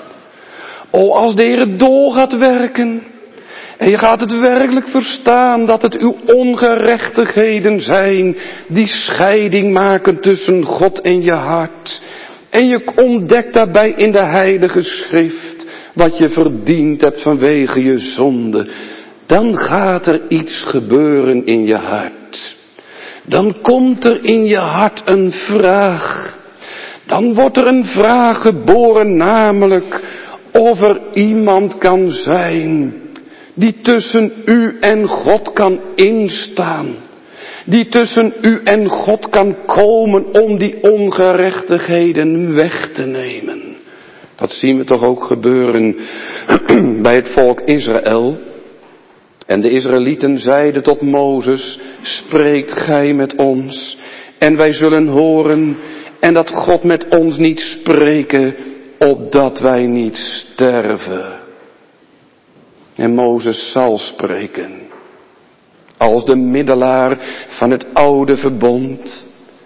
O, als de Heer door gaat werken. En je gaat het werkelijk verstaan dat het uw ongerechtigheden zijn die scheiding maken tussen God en je hart. En je ontdekt daarbij in de Heilige Schrift wat je verdiend hebt vanwege je zonde. Dan gaat er iets gebeuren in je hart. Dan komt er in je hart een vraag. Dan wordt er een vraag geboren, namelijk of er iemand kan zijn die tussen u en God kan instaan. Die tussen u en God kan komen om die ongerechtigheden weg te nemen. Dat zien we toch ook gebeuren bij het volk Israël. En de Israëlieten zeiden tot Mozes, spreekt gij met ons en wij zullen horen en dat God met ons niet spreken, opdat wij niet sterven. En Mozes zal spreken, als de middelaar van het oude verbond.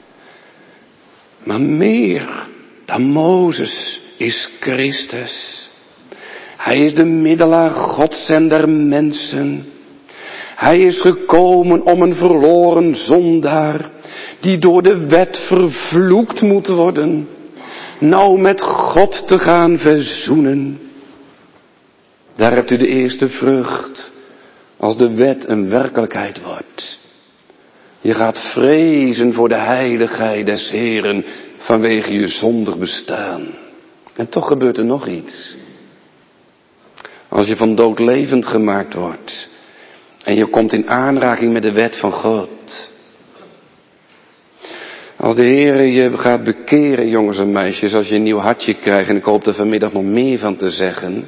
Maar meer dan Mozes is Christus. Hij is de middelaar Gods en der mensen. Hij is gekomen om een verloren zondaar, die door de wet vervloekt moet worden, nou met God te gaan verzoenen. Daar hebt u de eerste vrucht, als de wet een werkelijkheid wordt. Je gaat vrezen voor de heiligheid des Heeren vanwege je zondig bestaan. En toch gebeurt er nog iets. Als je van dood levend gemaakt wordt en je komt in aanraking met de wet van God, Als de Heer je gaat bekeren, jongens en meisjes, als je een nieuw hartje krijgt, en ik hoop er vanmiddag nog meer van te zeggen,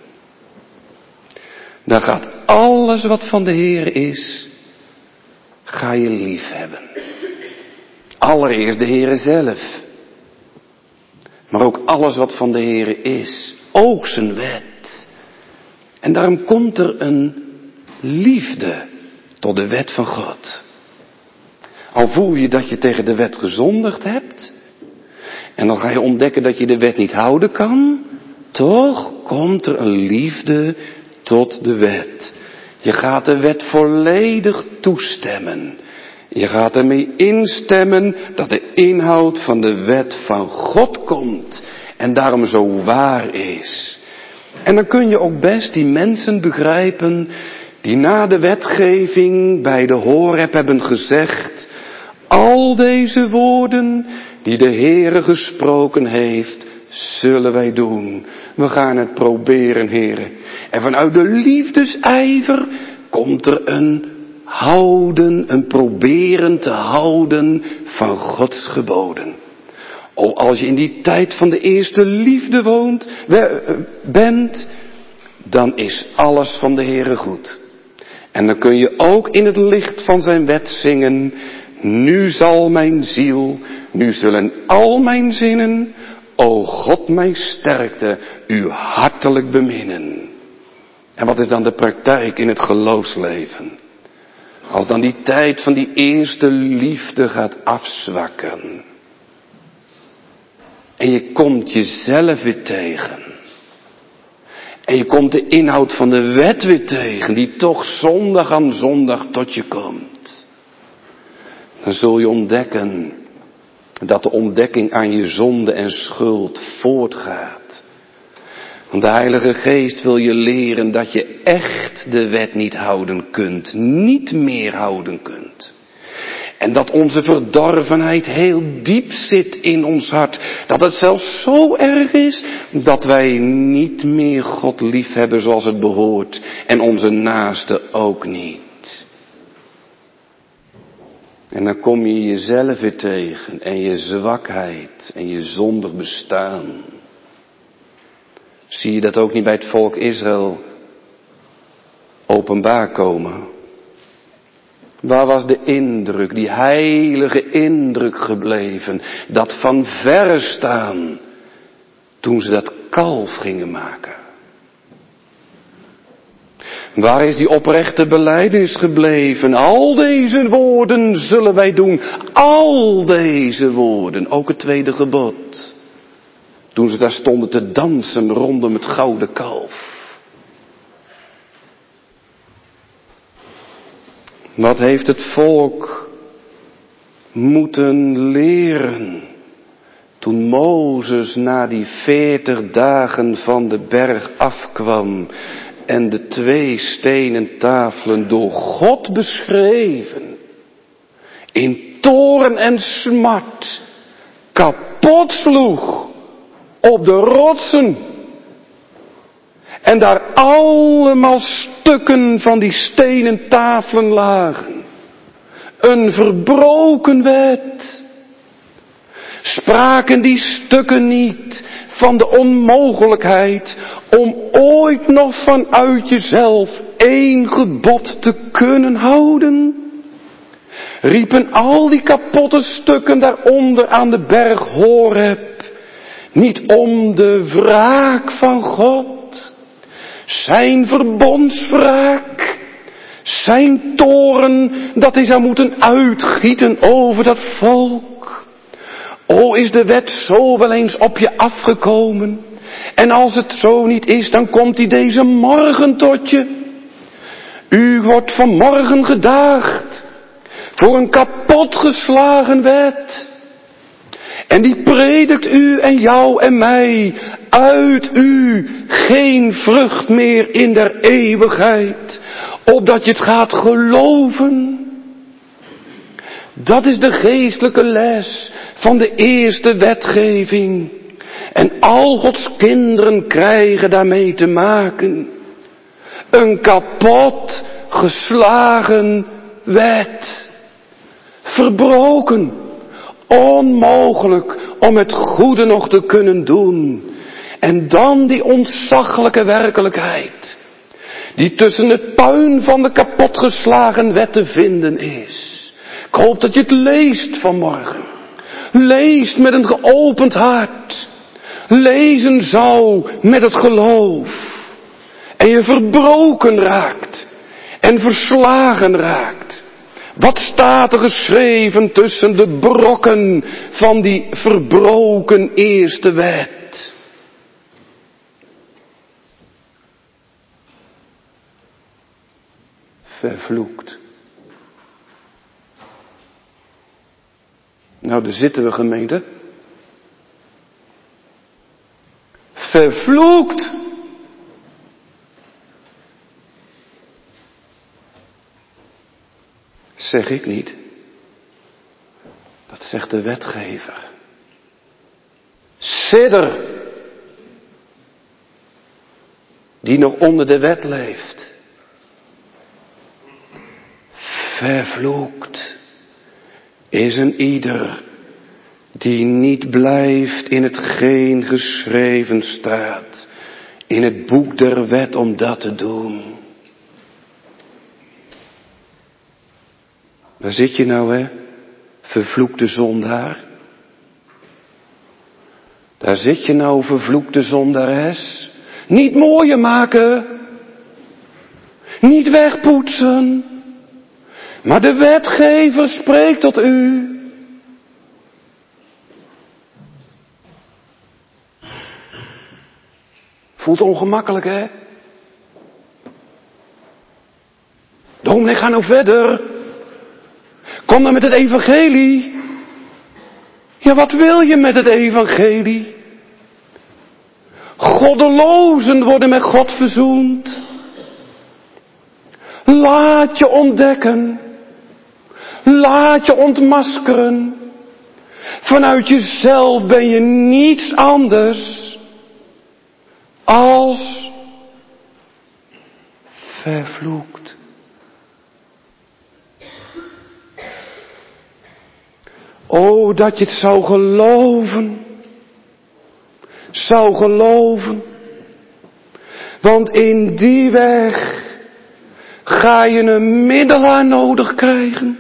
dan gaat alles wat van de Heer is, ga je lief hebben. Allereerst de Heer zelf. Maar ook alles wat van de Heer is. Ook zijn wet. En daarom komt er een liefde tot de wet van God. Al voel je dat je tegen de wet gezondigd hebt. En dan ga je ontdekken dat je de wet niet houden kan. Toch komt er een liefde tot de wet. Je gaat de wet volledig toestemmen. Je gaat ermee instemmen dat de inhoud van de wet van God komt. En daarom zo waar is. En dan kun je ook best die mensen begrijpen die na de wetgeving bij de Horeb hebben gezegd: al deze woorden die de Heere gesproken heeft, zullen wij doen. We gaan het proberen, Heere. En vanuit de liefdesijver komt er een houden, een proberen te houden van Gods geboden. Als je in die tijd van de eerste liefde bent, dan is alles van de Heere goed. En dan kun je ook in het licht van zijn wet zingen: nu zal mijn ziel, nu zullen al mijn zinnen, o God mijn sterkte, u hartelijk beminnen. En wat is dan de praktijk in het geloofsleven? Als dan die tijd van die eerste liefde gaat afzwakken. En je komt jezelf weer tegen. En je komt de inhoud van de wet weer tegen, die toch zondag aan zondag tot je komt. Dan zul je ontdekken dat de ontdekking aan je zonde en schuld voortgaat. Want de Heilige Geest wil je leren dat je echt de wet niet houden kunt, niet meer houden kunt. En dat onze verdorvenheid heel diep zit in ons hart. Dat het zelfs zo erg is dat wij niet meer God lief hebben zoals het behoort. En onze naaste ook niet. En dan kom je jezelf weer tegen en je zwakheid en je zondig bestaan. Zie je dat ook niet bij het volk Israël openbaar komen? Waar was de indruk, die heilige indruk gebleven, dat van verre staan, toen ze dat kalf gingen maken? Waar is die oprechte belijdenis gebleven? Al deze woorden zullen wij doen, al deze woorden, ook het tweede gebod. Toen ze daar stonden te dansen rondom het gouden kalf. Wat heeft het volk moeten leren toen Mozes na die 40 dagen van de berg afkwam en de 2 stenen tafelen door God beschreven, in toorn en smart kapot sloeg op de rotsen. En daar allemaal stukken van die stenen tafelen lagen. Een verbroken wet. Spraken die stukken niet van de onmogelijkheid om ooit nog vanuit jezelf 1 gebod te kunnen houden? Riepen al die kapotte stukken daaronder aan de berg Horeb niet om de wraak van God? Zijn verbondswraak, zijn toorn dat hij zou moeten uitgieten over dat volk. O, is de wet zo wel eens op je afgekomen? En als het zo niet is, dan komt hij deze morgen tot je. U wordt vanmorgen gedaagd voor een kapotgeslagen wet. En die predikt u en jou en mij uit u geen vrucht meer in der eeuwigheid, opdat je het gaat geloven. Dat is de geestelijke les van de eerste wetgeving. En al Gods kinderen krijgen daarmee te maken. Een kapot geslagen wet. Verbroken. Onmogelijk om het goede nog te kunnen doen. En dan die ontzaglijke werkelijkheid, die tussen het puin van de kapotgeslagen wet te vinden is. Ik hoop dat je het leest vanmorgen. Leest met een geopend hart. Lezen zou met het geloof. En je verbroken raakt. En verslagen raakt. Wat staat er geschreven tussen de brokken van die verbroken eerste wet? Vervloekt. Nou, daar zitten we, gemeente. Vervloekt. Zeg ik niet. Dat zegt de wetgever. Sidder. Die nog onder de wet leeft. Vervloekt is een ieder die niet blijft in hetgeen geschreven staat in het boek der wet om dat te doen. Waar zit je nou, hè? Vervloekte zondaar. Daar zit je nou, vervloekte zondares. Niet mooier maken. Niet wegpoetsen. Maar de wetgever spreekt tot u. Voelt ongemakkelijk, hè? Dominee, ga nou verder. Kom dan met het evangelie. Ja, wat wil je met het evangelie? Goddelozen worden met God verzoend. Laat je ontdekken. Laat je ontmaskeren. Vanuit jezelf ben je niets anders als vervloekt. O, dat je het zou geloven. Zou geloven. Want in die weg ga je een middelaar nodig krijgen.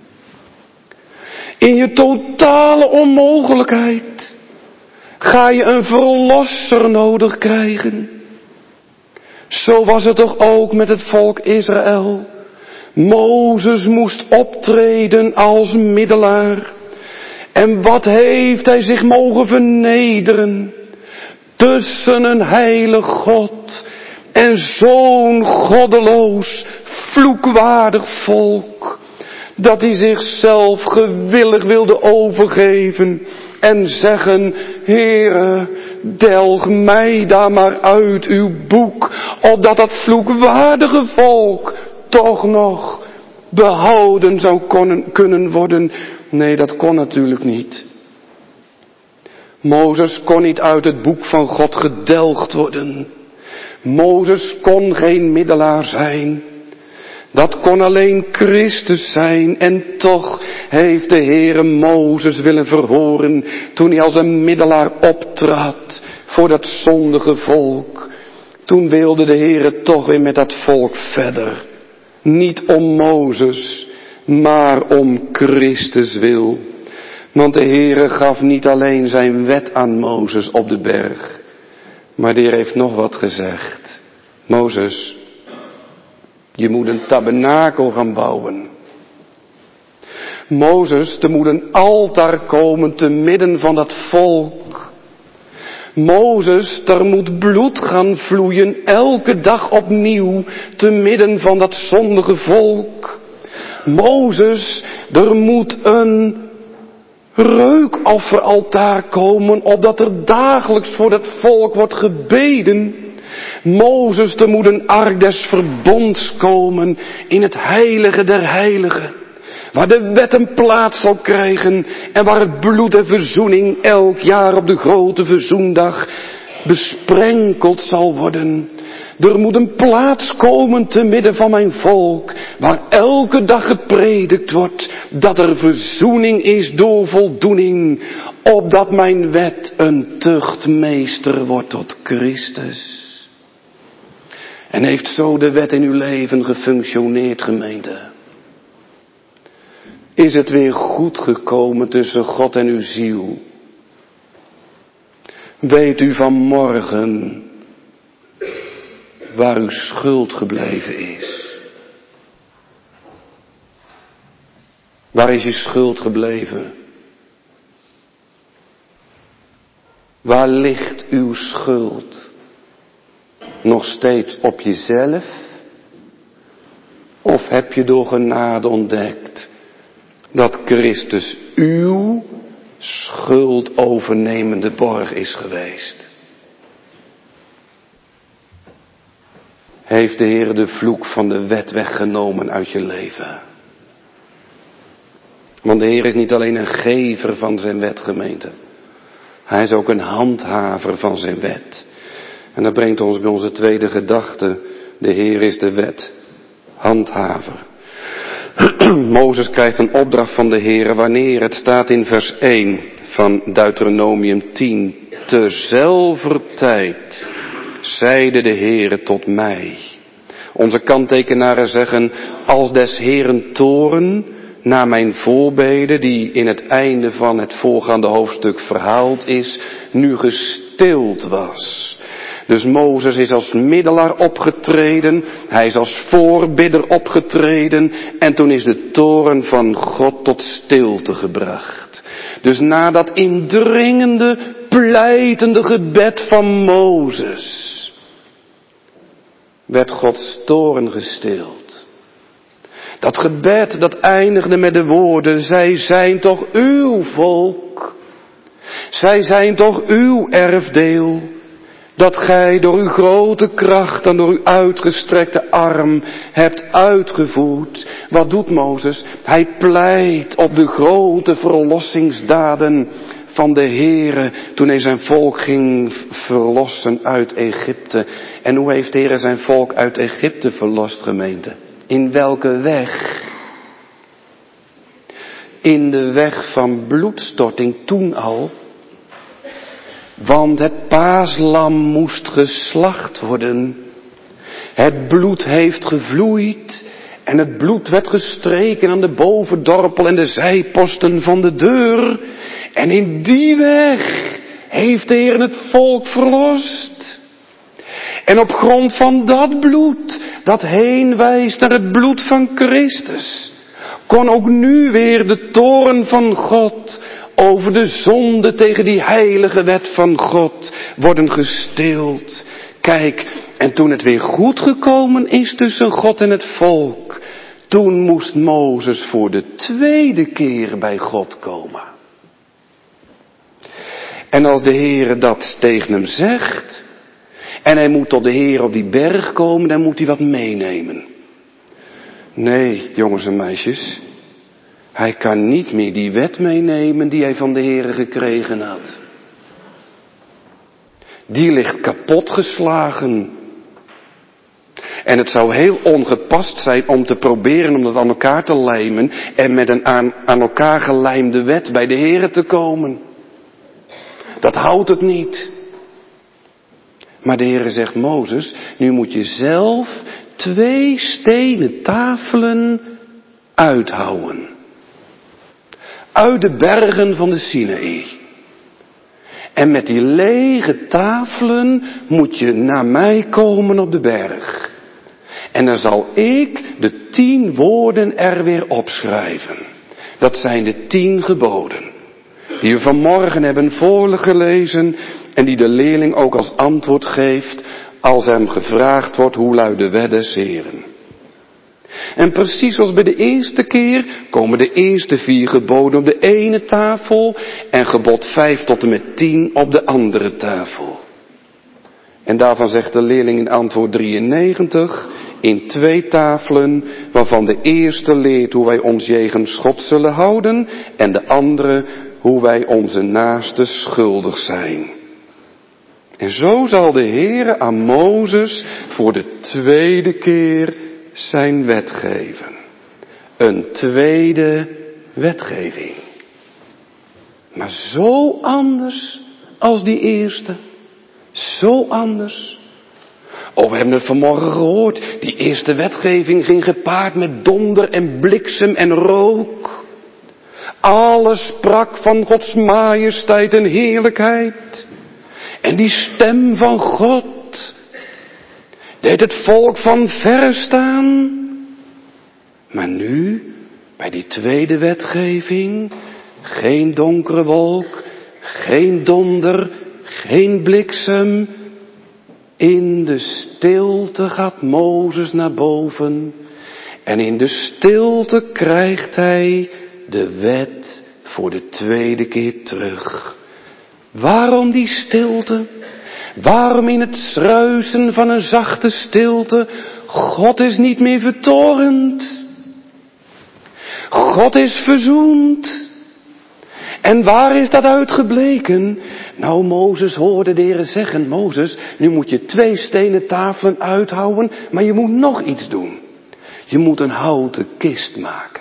In je totale onmogelijkheid ga je een verlosser nodig krijgen. Zo was het toch ook met het volk Israël. Mozes moest optreden als middelaar. En wat heeft hij zich mogen vernederen tussen een heilig God en zo'n goddeloos, vloekwaardig volk, dat hij zichzelf gewillig wilde overgeven en zeggen: Heere, delg mij daar maar uit uw boek, opdat dat vloekwaardige volk toch nog behouden zou kunnen worden. Nee, dat kon natuurlijk niet. Mozes kon niet uit het boek van God gedelgd worden. Mozes kon geen middelaar zijn. Dat kon alleen Christus zijn. En toch heeft de Heere Mozes willen verhoren toen hij als een middelaar optrad voor dat zondige volk. Toen wilde de Heere toch weer met dat volk verder. Niet om Mozes, maar om Christus wil. Want de Heere gaf niet alleen zijn wet aan Mozes op de berg, maar de Heer heeft nog wat gezegd. Mozes, je moet een tabernakel gaan bouwen. Mozes, er moet een altaar komen te midden van dat volk. Mozes, er moet bloed gaan vloeien elke dag opnieuw te midden van dat zondige volk. Mozes, er moet een reukofferaltaar komen, opdat er dagelijks voor dat volk wordt gebeden. Mozes, er moet een ark des verbonds komen in het heilige der heiligen, waar de wet een plaats zal krijgen en waar het bloed der verzoening elk jaar op de grote verzoendag besprenkeld zal worden. Er moet een plaats komen te midden van mijn volk, waar elke dag gepredikt wordt, dat er verzoening is door voldoening, opdat mijn wet een tuchtmeester wordt tot Christus. En heeft zo de wet in uw leven gefunctioneerd, gemeente? Is het weer goed gekomen tussen God en uw ziel? Weet u vanmorgen waar uw schuld gebleven is? Waar is je schuld gebleven? Waar ligt uw schuld? Nog steeds op jezelf? Of heb je door genade ontdekt dat Christus uw schuldovernemende borg is geweest? Heeft de Heer de vloek van de wet weggenomen uit je leven? Want de Heer is niet alleen een gever van zijn wet, gemeente. Hij is ook een handhaver van zijn wet. En dat brengt ons bij onze tweede gedachte. De Heer is de wet. Handhaver. Mozes krijgt een opdracht van de Heer. Wanneer? Het staat in vers 1 van Deuteronomium 10. Tezelfder tijd zeide de Heere tot mij. Onze kanttekenaren zeggen, als des Heeren toren na mijn voorbeden, die in het einde van het voorgaande hoofdstuk verhaald is, nu gestild was. Dus Mozes is als middelaar opgetreden, hij is als voorbidder opgetreden en toen is de toorn van God tot stilte gebracht. Dus na dat indringende, pleitende gebed van Mozes werd Gods toorn gestild. Dat gebed dat eindigde met de woorden, zij zijn toch uw volk, zij zijn toch uw erfdeel, dat gij door uw grote kracht en door uw uitgestrekte arm hebt uitgevoerd. Wat doet Mozes? Hij pleit op de grote verlossingsdaden van de Heere toen hij zijn volk ging verlossen uit Egypte. En hoe heeft de Heere zijn volk uit Egypte verlost, gemeente? In welke weg? In de weg van bloedstorting toen al. Want het paaslam moest geslacht worden. Het bloed heeft gevloeid en het bloed werd gestreken aan de bovendorpel en de zijposten van de deur. En in die weg heeft de Heer het volk verlost. En op grond van dat bloed, dat heen wijst naar het bloed van Christus, kon ook nu weer de toorn van God over de zonde tegen die heilige wet van God worden gestild. Kijk, en toen het weer goed gekomen is tussen God en het volk, toen moest Mozes voor de tweede keer bij God komen. En als de Heere dat tegen hem zegt, en hij moet tot de Heer op die berg komen, dan moet hij wat meenemen. Nee, jongens en meisjes, hij kan niet meer die wet meenemen die hij van de Heere gekregen had. Die ligt kapotgeslagen. En het zou heel ongepast zijn om te proberen om dat aan elkaar te lijmen en met een aan elkaar gelijmde wet bij de Heere te komen. Dat houdt het niet. Maar de Heere zegt, Mozes, nu moet je zelf 2 stenen tafelen uithouwen. Uit de bergen van de Sinaï. En met die lege tafelen moet je naar mij komen op de berg. En dan zal ik de 10 woorden er weer opschrijven. Dat zijn de 10 geboden. Die we vanmorgen hebben voorgelezen en die de leerling ook als antwoord geeft als hem gevraagd wordt hoe luidt de wet des Heeren. En precies als bij de eerste keer komen de eerste 4 geboden op de ene tafel en gebod 5 tot en met 10 op de andere tafel. En daarvan zegt de leerling in antwoord 93, in 2 tafelen, waarvan de eerste leert hoe wij ons jegens God zullen houden en de andere hoe wij onze naaste schuldig zijn. En zo zal de Heere aan Mozes voor de tweede keer zijn wet geven. Een tweede wetgeving. Maar zo anders als die eerste. Zo anders. Oh, we hebben het vanmorgen gehoord. Die eerste wetgeving ging gepaard met donder en bliksem en rook. Alles sprak van Gods majesteit en heerlijkheid. En die stem van God deed het volk van verre staan. Maar nu, bij die tweede wetgeving, geen donkere wolk, geen donder, geen bliksem. In de stilte gaat Mozes naar boven. En in de stilte krijgt hij de wet voor de tweede keer terug. Waarom die stilte? Waarom in het ruisen van een zachte stilte? God is niet meer vertorend. God is verzoend. En waar is dat uitgebleken? Nou, Mozes hoorde de Heere zeggen, Mozes, nu moet je 2 stenen tafelen uithouden, maar je moet nog iets doen. Je moet een houten kist maken.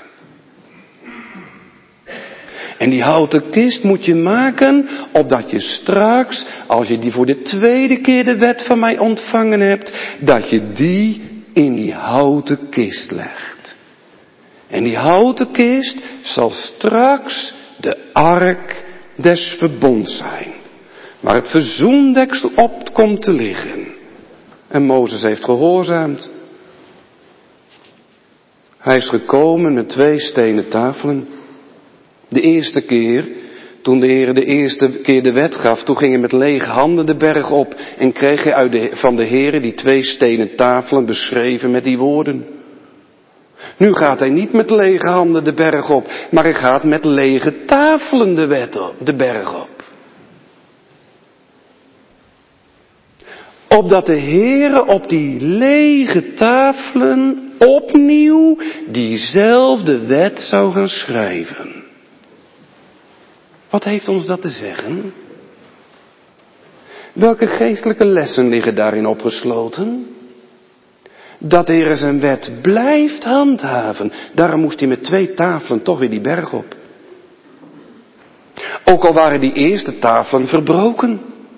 En die houten kist moet je maken, opdat je straks, als je die voor de tweede keer de wet van mij ontvangen hebt, dat je die in die houten kist legt. En die houten kist zal straks de ark des verbonds zijn. Waar het verzoendeksel op komt te liggen. En Mozes heeft gehoorzaamd. Hij is gekomen met 2 stenen tafelen. De eerste keer, toen de Heer de eerste keer de wet gaf, toen ging hij met lege handen de berg op. En kreeg hij van de Heer die 2 stenen tafelen beschreven met die woorden. Nu gaat hij niet met lege handen de berg op, maar hij gaat met lege tafelen de berg op. Opdat de Heere op die lege tafelen opnieuw diezelfde wet zou gaan schrijven. Wat heeft ons dat te zeggen? Welke geestelijke lessen liggen daarin opgesloten? Dat de Heer zijn wet blijft handhaven. Daarom moest hij met 2 tafelen toch weer die berg op. Ook al waren die eerste tafelen verbroken.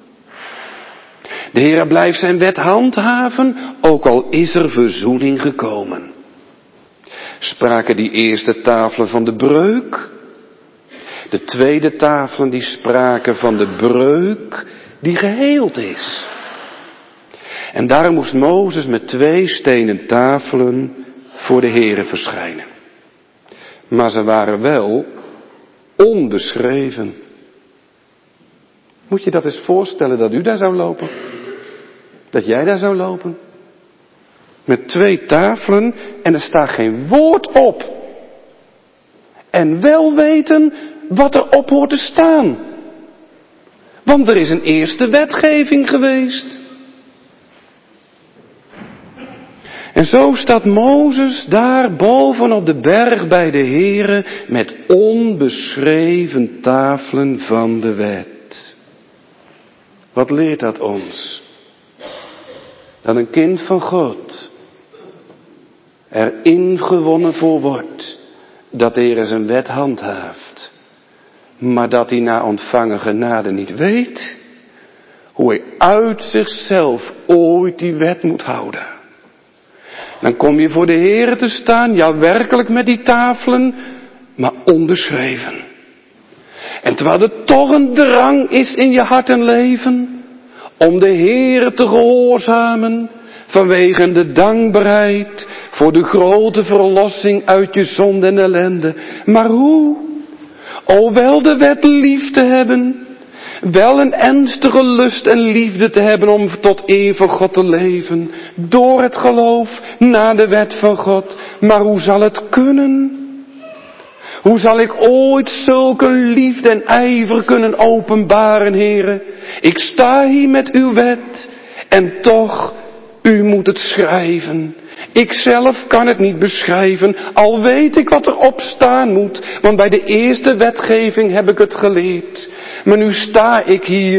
De Heer blijft zijn wet handhaven, ook al is er verzoening gekomen. Spraken die eerste tafelen van de breuk. De tweede tafelen die spraken van de breuk die geheeld is. En daarom moest Mozes met 2 stenen tafelen voor de Heere verschijnen. Maar ze waren wel onbeschreven. Moet je dat eens voorstellen dat u daar zou lopen? Dat jij daar zou lopen? Met 2 tafelen en er staat geen woord op. En wel weten wat er op hoort te staan. Want er is een eerste wetgeving geweest. En zo staat Mozes daar boven op de berg bij de Heere met onbeschreven tafelen van de wet. Wat leert dat ons? Dat een kind van God er ingewonnen voor wordt dat de Heere zijn wet handhaaft. Maar dat hij na ontvangen genade niet weet hoe hij uit zichzelf ooit die wet moet houden. Dan kom je voor de Heere te staan, ja werkelijk met die tafelen, maar onbeschreven. En terwijl er toch een drang is in je hart en leven, om de Heere te gehoorzamen, vanwege de dankbaarheid voor de grote verlossing uit je zonde en ellende. Maar hoe? O, wel de wet lief te hebben, wel een ernstige lust en liefde te hebben om tot eer van God te leven, door het geloof naar de wet van God. Maar hoe zal het kunnen? Hoe zal ik ooit zulke liefde en ijver kunnen openbaren, Heere? Ik sta hier met uw wet en toch, u moet het schrijven. Ik zelf kan het niet beschrijven, al weet ik wat er op staan moet, want bij de eerste wetgeving heb ik het geleerd. Maar nu sta ik hier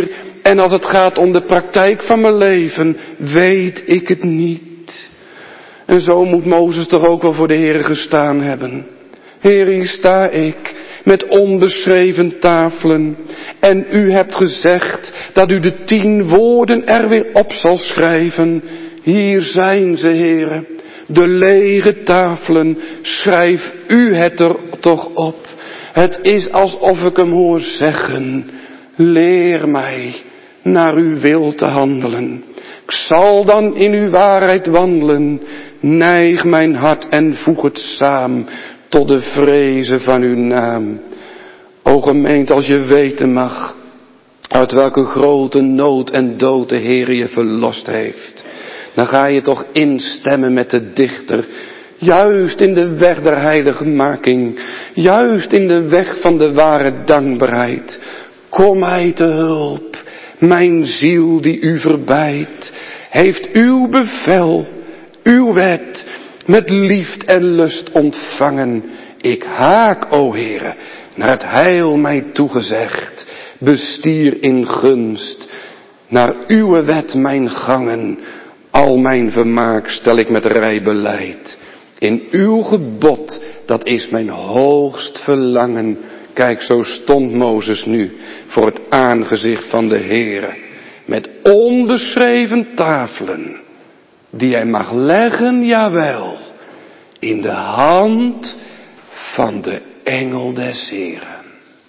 En als het gaat om de praktijk van mijn leven, weet ik het niet. En zo moet Mozes toch ook wel voor de Heere gestaan hebben. Heer, hier sta ik met onbeschreven tafelen. En u hebt gezegd dat u de 10 woorden er weer op zal schrijven. Hier zijn ze, Heere, de lege tafelen. Schrijf u het er toch op. Het is alsof ik hem hoor zeggen, leer mij naar uw wil te handelen. Ik zal dan in uw waarheid wandelen. Neig mijn hart en voeg het samen tot de vrezen van uw naam. O gemeente, als je weten mag uit welke grote nood en dood de Heer je verlost heeft, dan ga je toch instemmen met de dichter. Juist in de weg der heiligmaking, juist in de weg van de ware dankbaarheid. Kom mij te hulp, mijn ziel die u verbijt, heeft uw bevel, uw wet, met liefde en lust ontvangen. Ik haak, o Heere, naar het heil mij toegezegd, bestier in gunst, naar uw wet mijn gangen, al mijn vermaak stel ik met rijbeleid. In uw gebod, dat is mijn hoogst verlangen. Kijk, zo stond Mozes nu voor het aangezicht van de Heere, met onbeschreven tafelen, die hij mag leggen, jawel, in de hand van de engel des Heeren.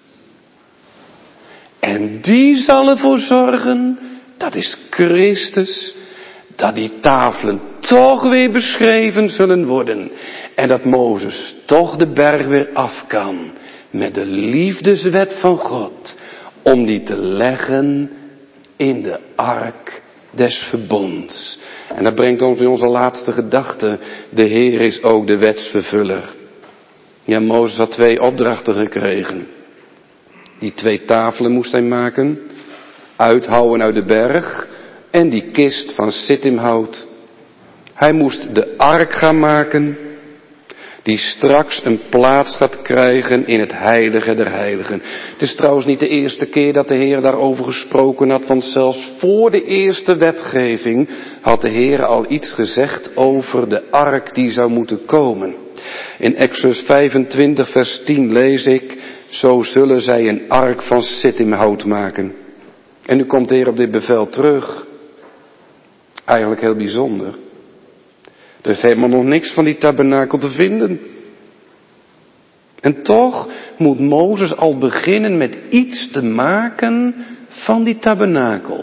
En die zal ervoor zorgen, dat is Christus, dat die tafelen toch weer beschreven zullen worden. En dat Mozes toch de berg weer af kan met de liefdeswet van God, om die te leggen in de ark des verbonds. En dat brengt ons in onze laatste gedachte. De Heer is ook de wetsvervuller. Ja, Mozes had 2 opdrachten gekregen. Die 2 tafelen moest hij maken, uithouwen uit de berg, en die kist van sittimhout. Hij moest de ark gaan maken, die straks een plaats gaat krijgen in het heilige der heiligen. Het is trouwens niet de eerste keer dat de Heer daarover gesproken had, want zelfs voor de eerste wetgeving had de Heer al iets gezegd over de ark die zou moeten komen. In Exodus 25 vers 10 lees ik, zo zullen zij een ark van sittimhout maken. En nu komt de Heer op dit bevel terug. Eigenlijk heel bijzonder. Er is helemaal nog niks van die tabernakel te vinden. En toch moet Mozes al beginnen met iets te maken van die tabernakel.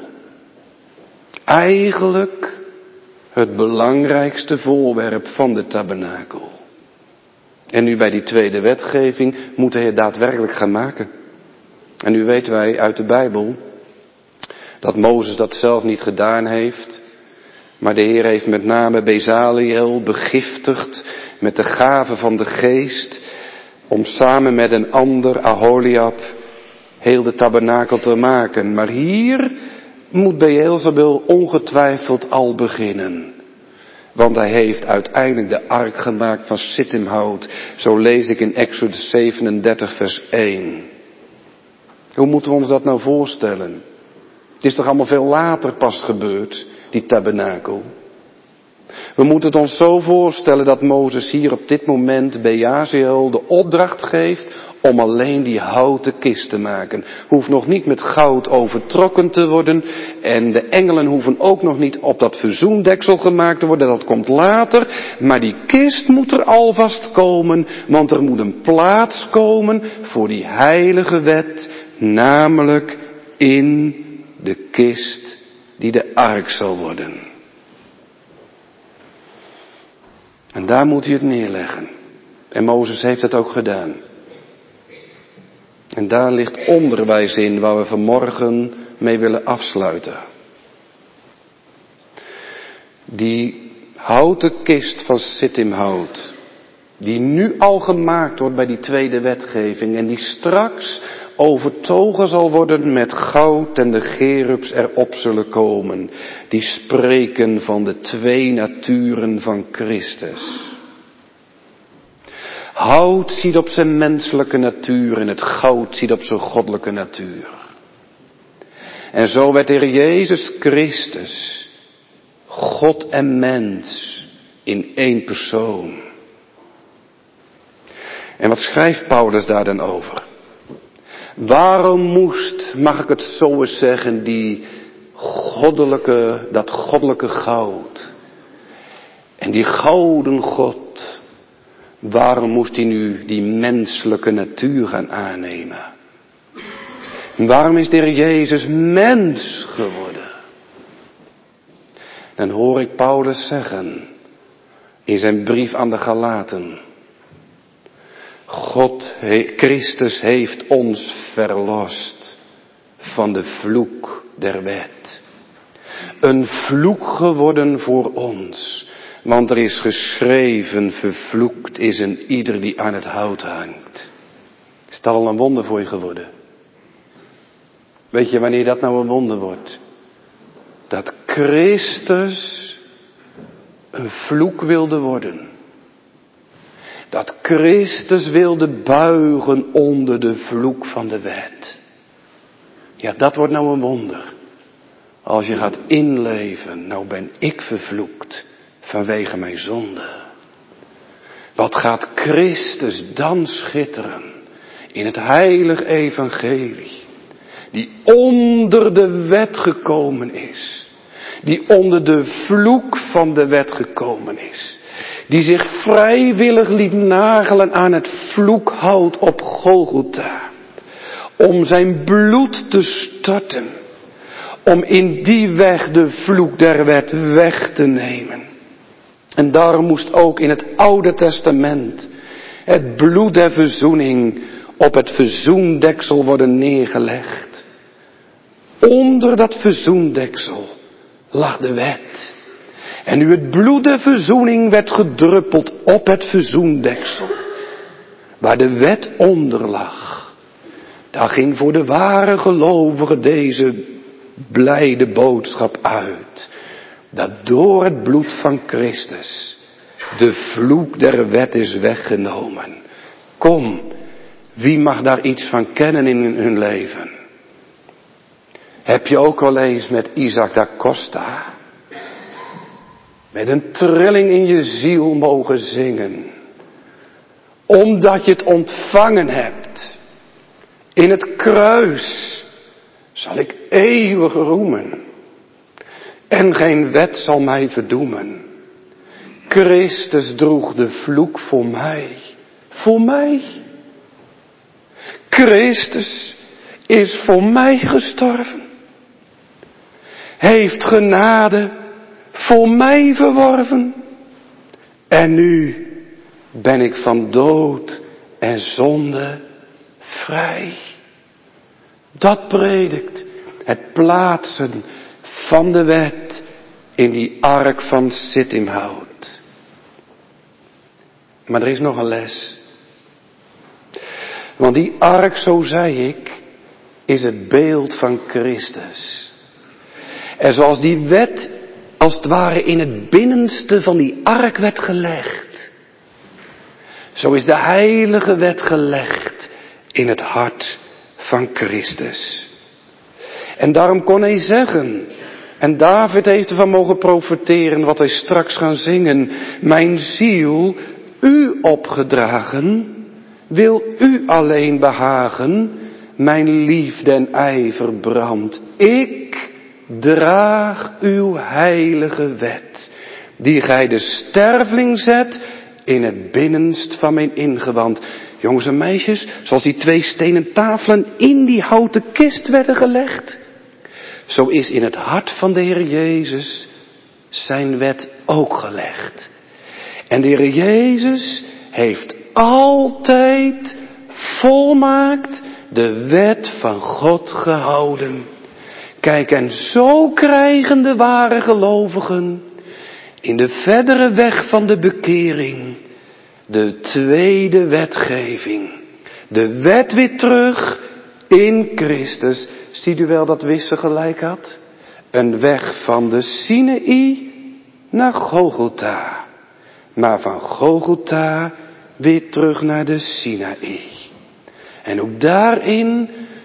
Eigenlijk het belangrijkste voorwerp van de tabernakel. En nu bij die tweede wetgeving moet hij het daadwerkelijk gaan maken. En nu weten wij uit de Bijbel dat Mozes dat zelf niet gedaan heeft. Maar de Heer heeft met name Bezaliel begiftigd met de gave van de geest, om samen met een ander, Aholiab, heel de tabernakel te maken. Maar hier moet Beelzebul ongetwijfeld al beginnen. Want hij heeft uiteindelijk de ark gemaakt van sittimhout. Zo lees ik in Exodus 37 vers 1. Hoe moeten we ons dat nou voorstellen? Het is toch allemaal veel later pas gebeurd, die tabernakel. We moeten het ons zo voorstellen dat Mozes hier op dit moment Beaziel de opdracht geeft om alleen die houten kist te maken. Hoeft nog niet met goud overtrokken te worden. En de engelen hoeven ook nog niet op dat verzoendeksel gemaakt te worden. Dat komt later. Maar die kist moet er alvast komen. Want er moet een plaats komen voor die heilige wet. Namelijk in de kist die de ark zal worden. En daar moet hij het neerleggen. En Mozes heeft het ook gedaan. En daar ligt onderwijs in waar we vanmorgen mee willen afsluiten. Die houten kist van sittimhout, die nu al gemaakt wordt bij die tweede wetgeving en die straks overtogen zal worden met goud en de cherubs erop zullen komen. Die spreken van de 2 naturen van Christus. Hout ziet op zijn menselijke natuur en het goud ziet op zijn goddelijke natuur. En zo werd de Heer Jezus Christus, God en mens, in één persoon. En wat schrijft Paulus daar dan over? Waarom moest, mag ik het zo eens zeggen, dat goddelijke goud en die gouden God, waarom moest hij nu die menselijke natuur gaan aannemen? En waarom is de Heer Jezus mens geworden? Dan hoor ik Paulus zeggen in zijn brief aan de Galaten: Christus heeft ons verlost van de vloek der wet. Een vloek geworden voor ons, want er is geschreven, vervloekt is een ieder die aan het hout hangt. Is dat al een wonder voor je geworden? Weet je wanneer dat nou een wonder wordt? Dat Christus een vloek wilde worden. Dat Christus wilde buigen onder de vloek van de wet. Ja, dat wordt nou een wonder. Als je gaat inleven, nou ben ik vervloekt vanwege mijn zonde. Wat gaat Christus dan schitteren in het heilig evangelie. Die onder de wet gekomen is. Die onder de vloek van de wet gekomen is. Die zich vrijwillig liet nagelen aan het vloekhout op Golgotha. Om zijn bloed te storten. Om in die weg de vloek der wet weg te nemen. En daarom moest ook in het Oude Testament het bloed der verzoening op het verzoendeksel worden neergelegd. Onder dat verzoendeksel lag de wet. En nu het bloed der verzoening werd gedruppeld op het verzoendeksel, waar de wet onder lag, daar ging voor de ware gelovigen deze blijde boodschap uit. Dat door het bloed van Christus de vloek der wet is weggenomen. Kom, wie mag daar iets van kennen in hun leven? Heb je ook wel eens met Isaac da Costa met een trilling in je ziel mogen zingen, omdat je het ontvangen hebt? In het kruis zal ik eeuwig roemen en geen wet zal mij verdoemen. Christus droeg de vloek voor mij. Voor mij. Christus is voor mij gestorven. Heeft genade voor mij verworven. En nu ben ik van dood en zonde vrij. Dat predikt het plaatsen van de wet in die ark van Sittimhout. Maar er is nog een les. Want die ark, zo zei ik, is het beeld van Christus. En zoals die wet als het ware in het binnenste van die ark werd gelegd, zo is de heilige wet gelegd in het hart van Christus. En daarom kon hij zeggen, en David heeft ervan mogen profiteren wat wij straks gaan zingen: mijn ziel, u opgedragen, wil u alleen behagen, mijn liefde en ijver brandt. Ik draag uw heilige wet, die gij de sterveling zet in het binnenst van mijn ingewand. Jongens en meisjes, zoals die 2 stenen tafelen in die houten kist werden gelegd, zo is in het hart van de Heer Jezus zijn wet ook gelegd. En de Heer Jezus heeft altijd volmaakt de wet van God gehouden. Kijk, en zo krijgen de ware gelovigen in de verdere weg van de bekering de tweede wetgeving. De wet weer terug in Christus. Ziet u wel dat Wisse gelijk had? Een weg van de Sinaï naar Golgotha. Maar van Golgotha weer terug naar de Sinaï. En ook daarin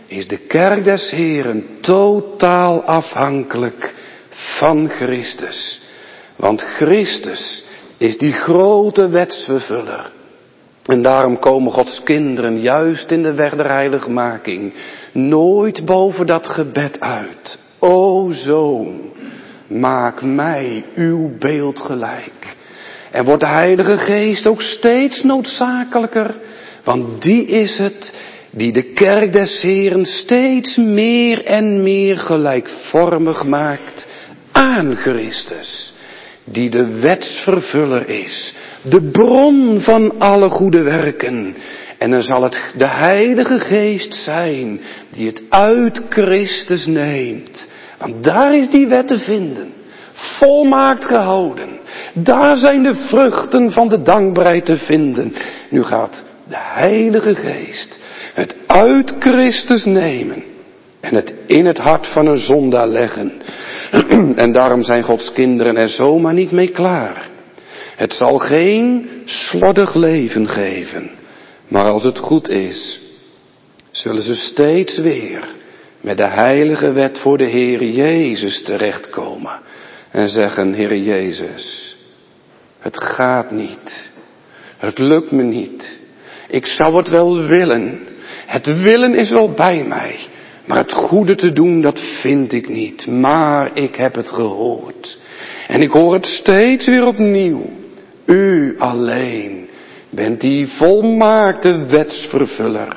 is de kerk des Heeren totaal afhankelijk van Christus. Want Christus is die grote wetsvervuller. En daarom komen Gods kinderen juist in de weg der heiligmaking nooit boven dat gebed uit. O Zoon, maak mij uw beeld gelijk. En wordt de Heilige Geest ook steeds noodzakelijker, want die is het die de kerk des Heeren steeds meer en meer gelijkvormig maakt aan Christus, die de wetsvervuller is, de bron van alle goede werken. En dan zal het de Heilige Geest zijn die het uit Christus neemt. Want daar is die wet te vinden, volmaakt gehouden. Daar zijn de vruchten van de dankbaarheid te vinden. Nu gaat de Heilige Geest het uit Christus nemen en het in het hart van een zondaar leggen. En daarom zijn Gods kinderen er zomaar niet mee klaar. Het zal geen slordig leven geven. Maar als het goed is, zullen ze steeds weer met de heilige wet voor de Heer Jezus terechtkomen. En zeggen, Heer Jezus, het gaat niet. Het lukt me niet. Ik zou het wel willen. Het willen is wel bij mij. Maar het goede te doen, dat vind ik niet. Maar ik heb het gehoord. En ik hoor het steeds weer opnieuw. U alleen bent die volmaakte wetsvervuller.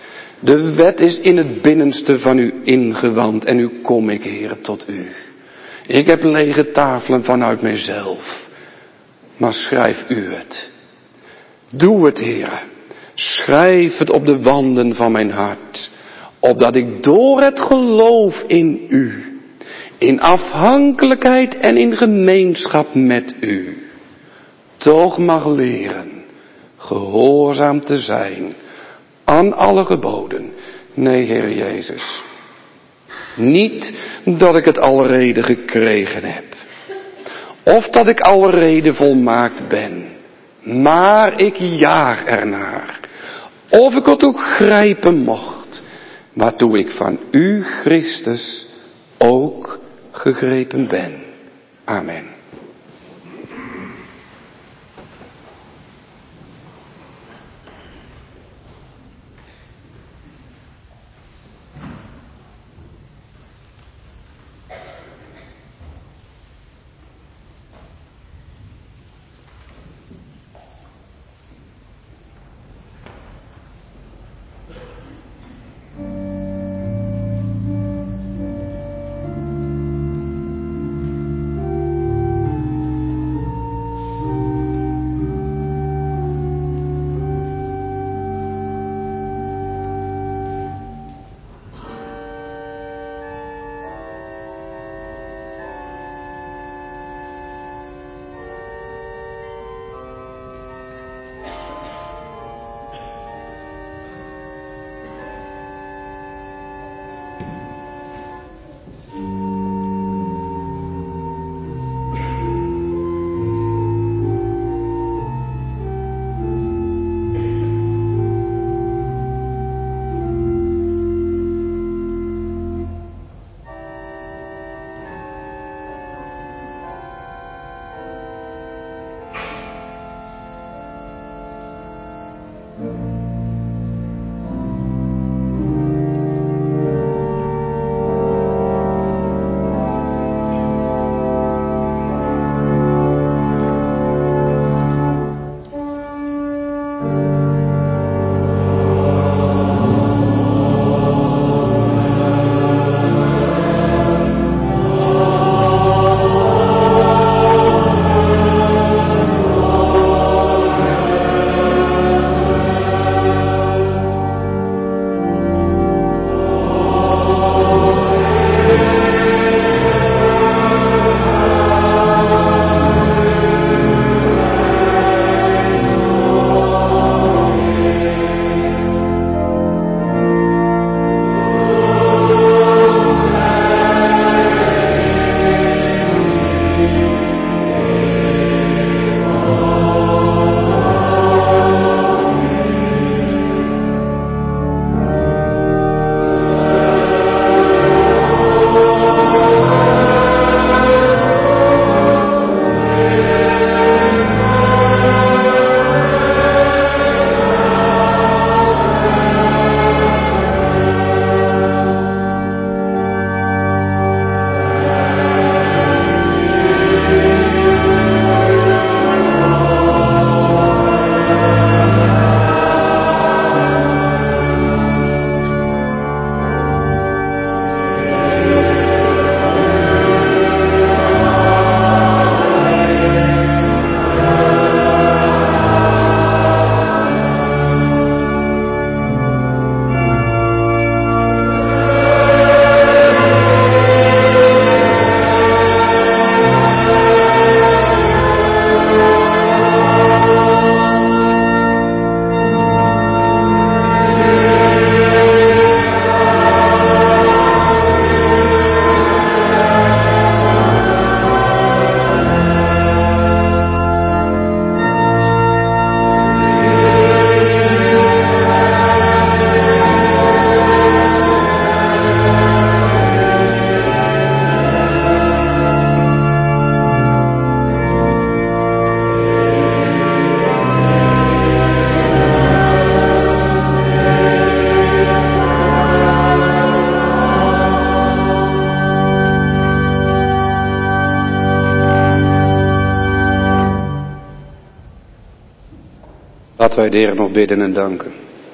De wet is in het binnenste van u ingewand. En nu kom ik, Heer, tot u. Ik heb lege tafelen vanuit mijzelf. Maar schrijf u het. Doe het, Heer. Schrijf het op de wanden van mijn hart. Opdat ik door het geloof in u, in afhankelijkheid en in gemeenschap met u, toch mag leren gehoorzaam te zijn aan alle geboden. Nee, Heer Jezus. Niet dat ik het alrede gekregen heb. Of dat ik alrede volmaakt ben. Maar ik jaag ernaar. Of ik het ook grijpen mocht. Waartoe ik van u, Christus, ook gegrepen ben. Amen. Laten wij de Heer nog bidden en danken.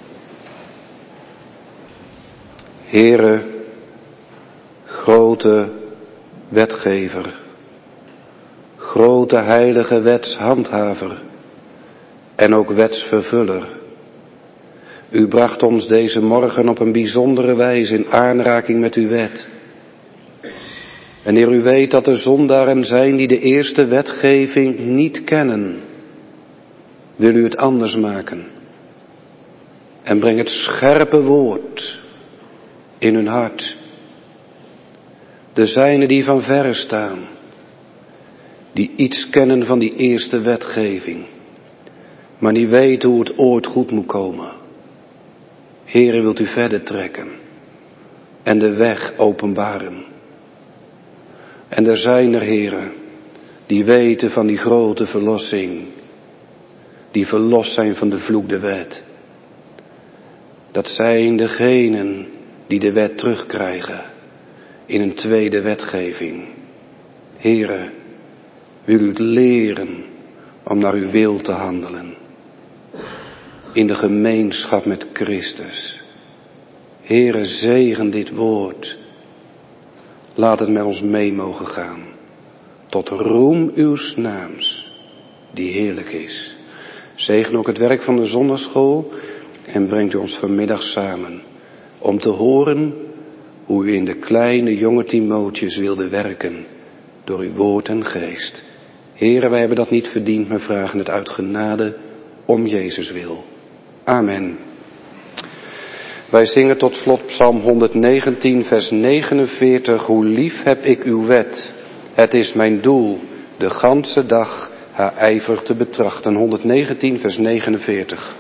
Heere, grote wetgever, grote heilige wetshandhaver en ook wetsvervuller. U bracht ons deze morgen op een bijzondere wijze in aanraking met uw wet. Wanneer u weet dat er zondaren zijn die de eerste wetgeving niet kennen, wil u het anders maken. En breng het scherpe woord in hun hart. De zijnen die van verre staan, die iets kennen van die eerste wetgeving, maar niet weten hoe het ooit goed moet komen. Heere, wilt u verder trekken en de weg openbaren. En er zijn er, Heere, die weten van die grote verlossing, die verlost zijn van de vloek der wet. Dat zijn degenen die de wet terugkrijgen in een tweede wetgeving. Heere, wil u het leren om naar uw wil te handelen. In de gemeenschap met Christus. Heere, zegen dit woord. Laat het met ons mee mogen gaan. Tot roem uws naams, die heerlijk is. Zegen ook het werk van de zondagschool. En brengt u ons vanmiddag samen. Om te horen hoe u in de kleine jonge Timotheus wilde werken. Door uw woord en geest. Heere, wij hebben dat niet verdiend, maar vragen het uit genade om Jezus wil. Amen. Wij zingen tot slot Psalm 119, vers 49. Hoe lief heb ik uw wet. Het is mijn doel, de ganse dag haar ijverig te betrachten. 119, vers 49.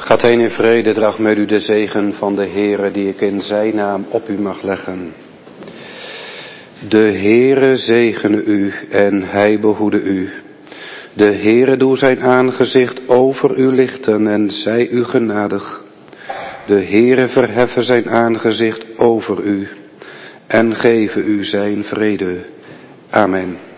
Gaat heen in vrede, draag met u de zegen van de Heere die ik in zijn naam op u mag leggen. De Heere zegene u en hij behoede u. De Heere doe zijn aangezicht over u lichten en zij u genadig. De Heere verheffen zijn aangezicht over u en geven u zijn vrede. Amen.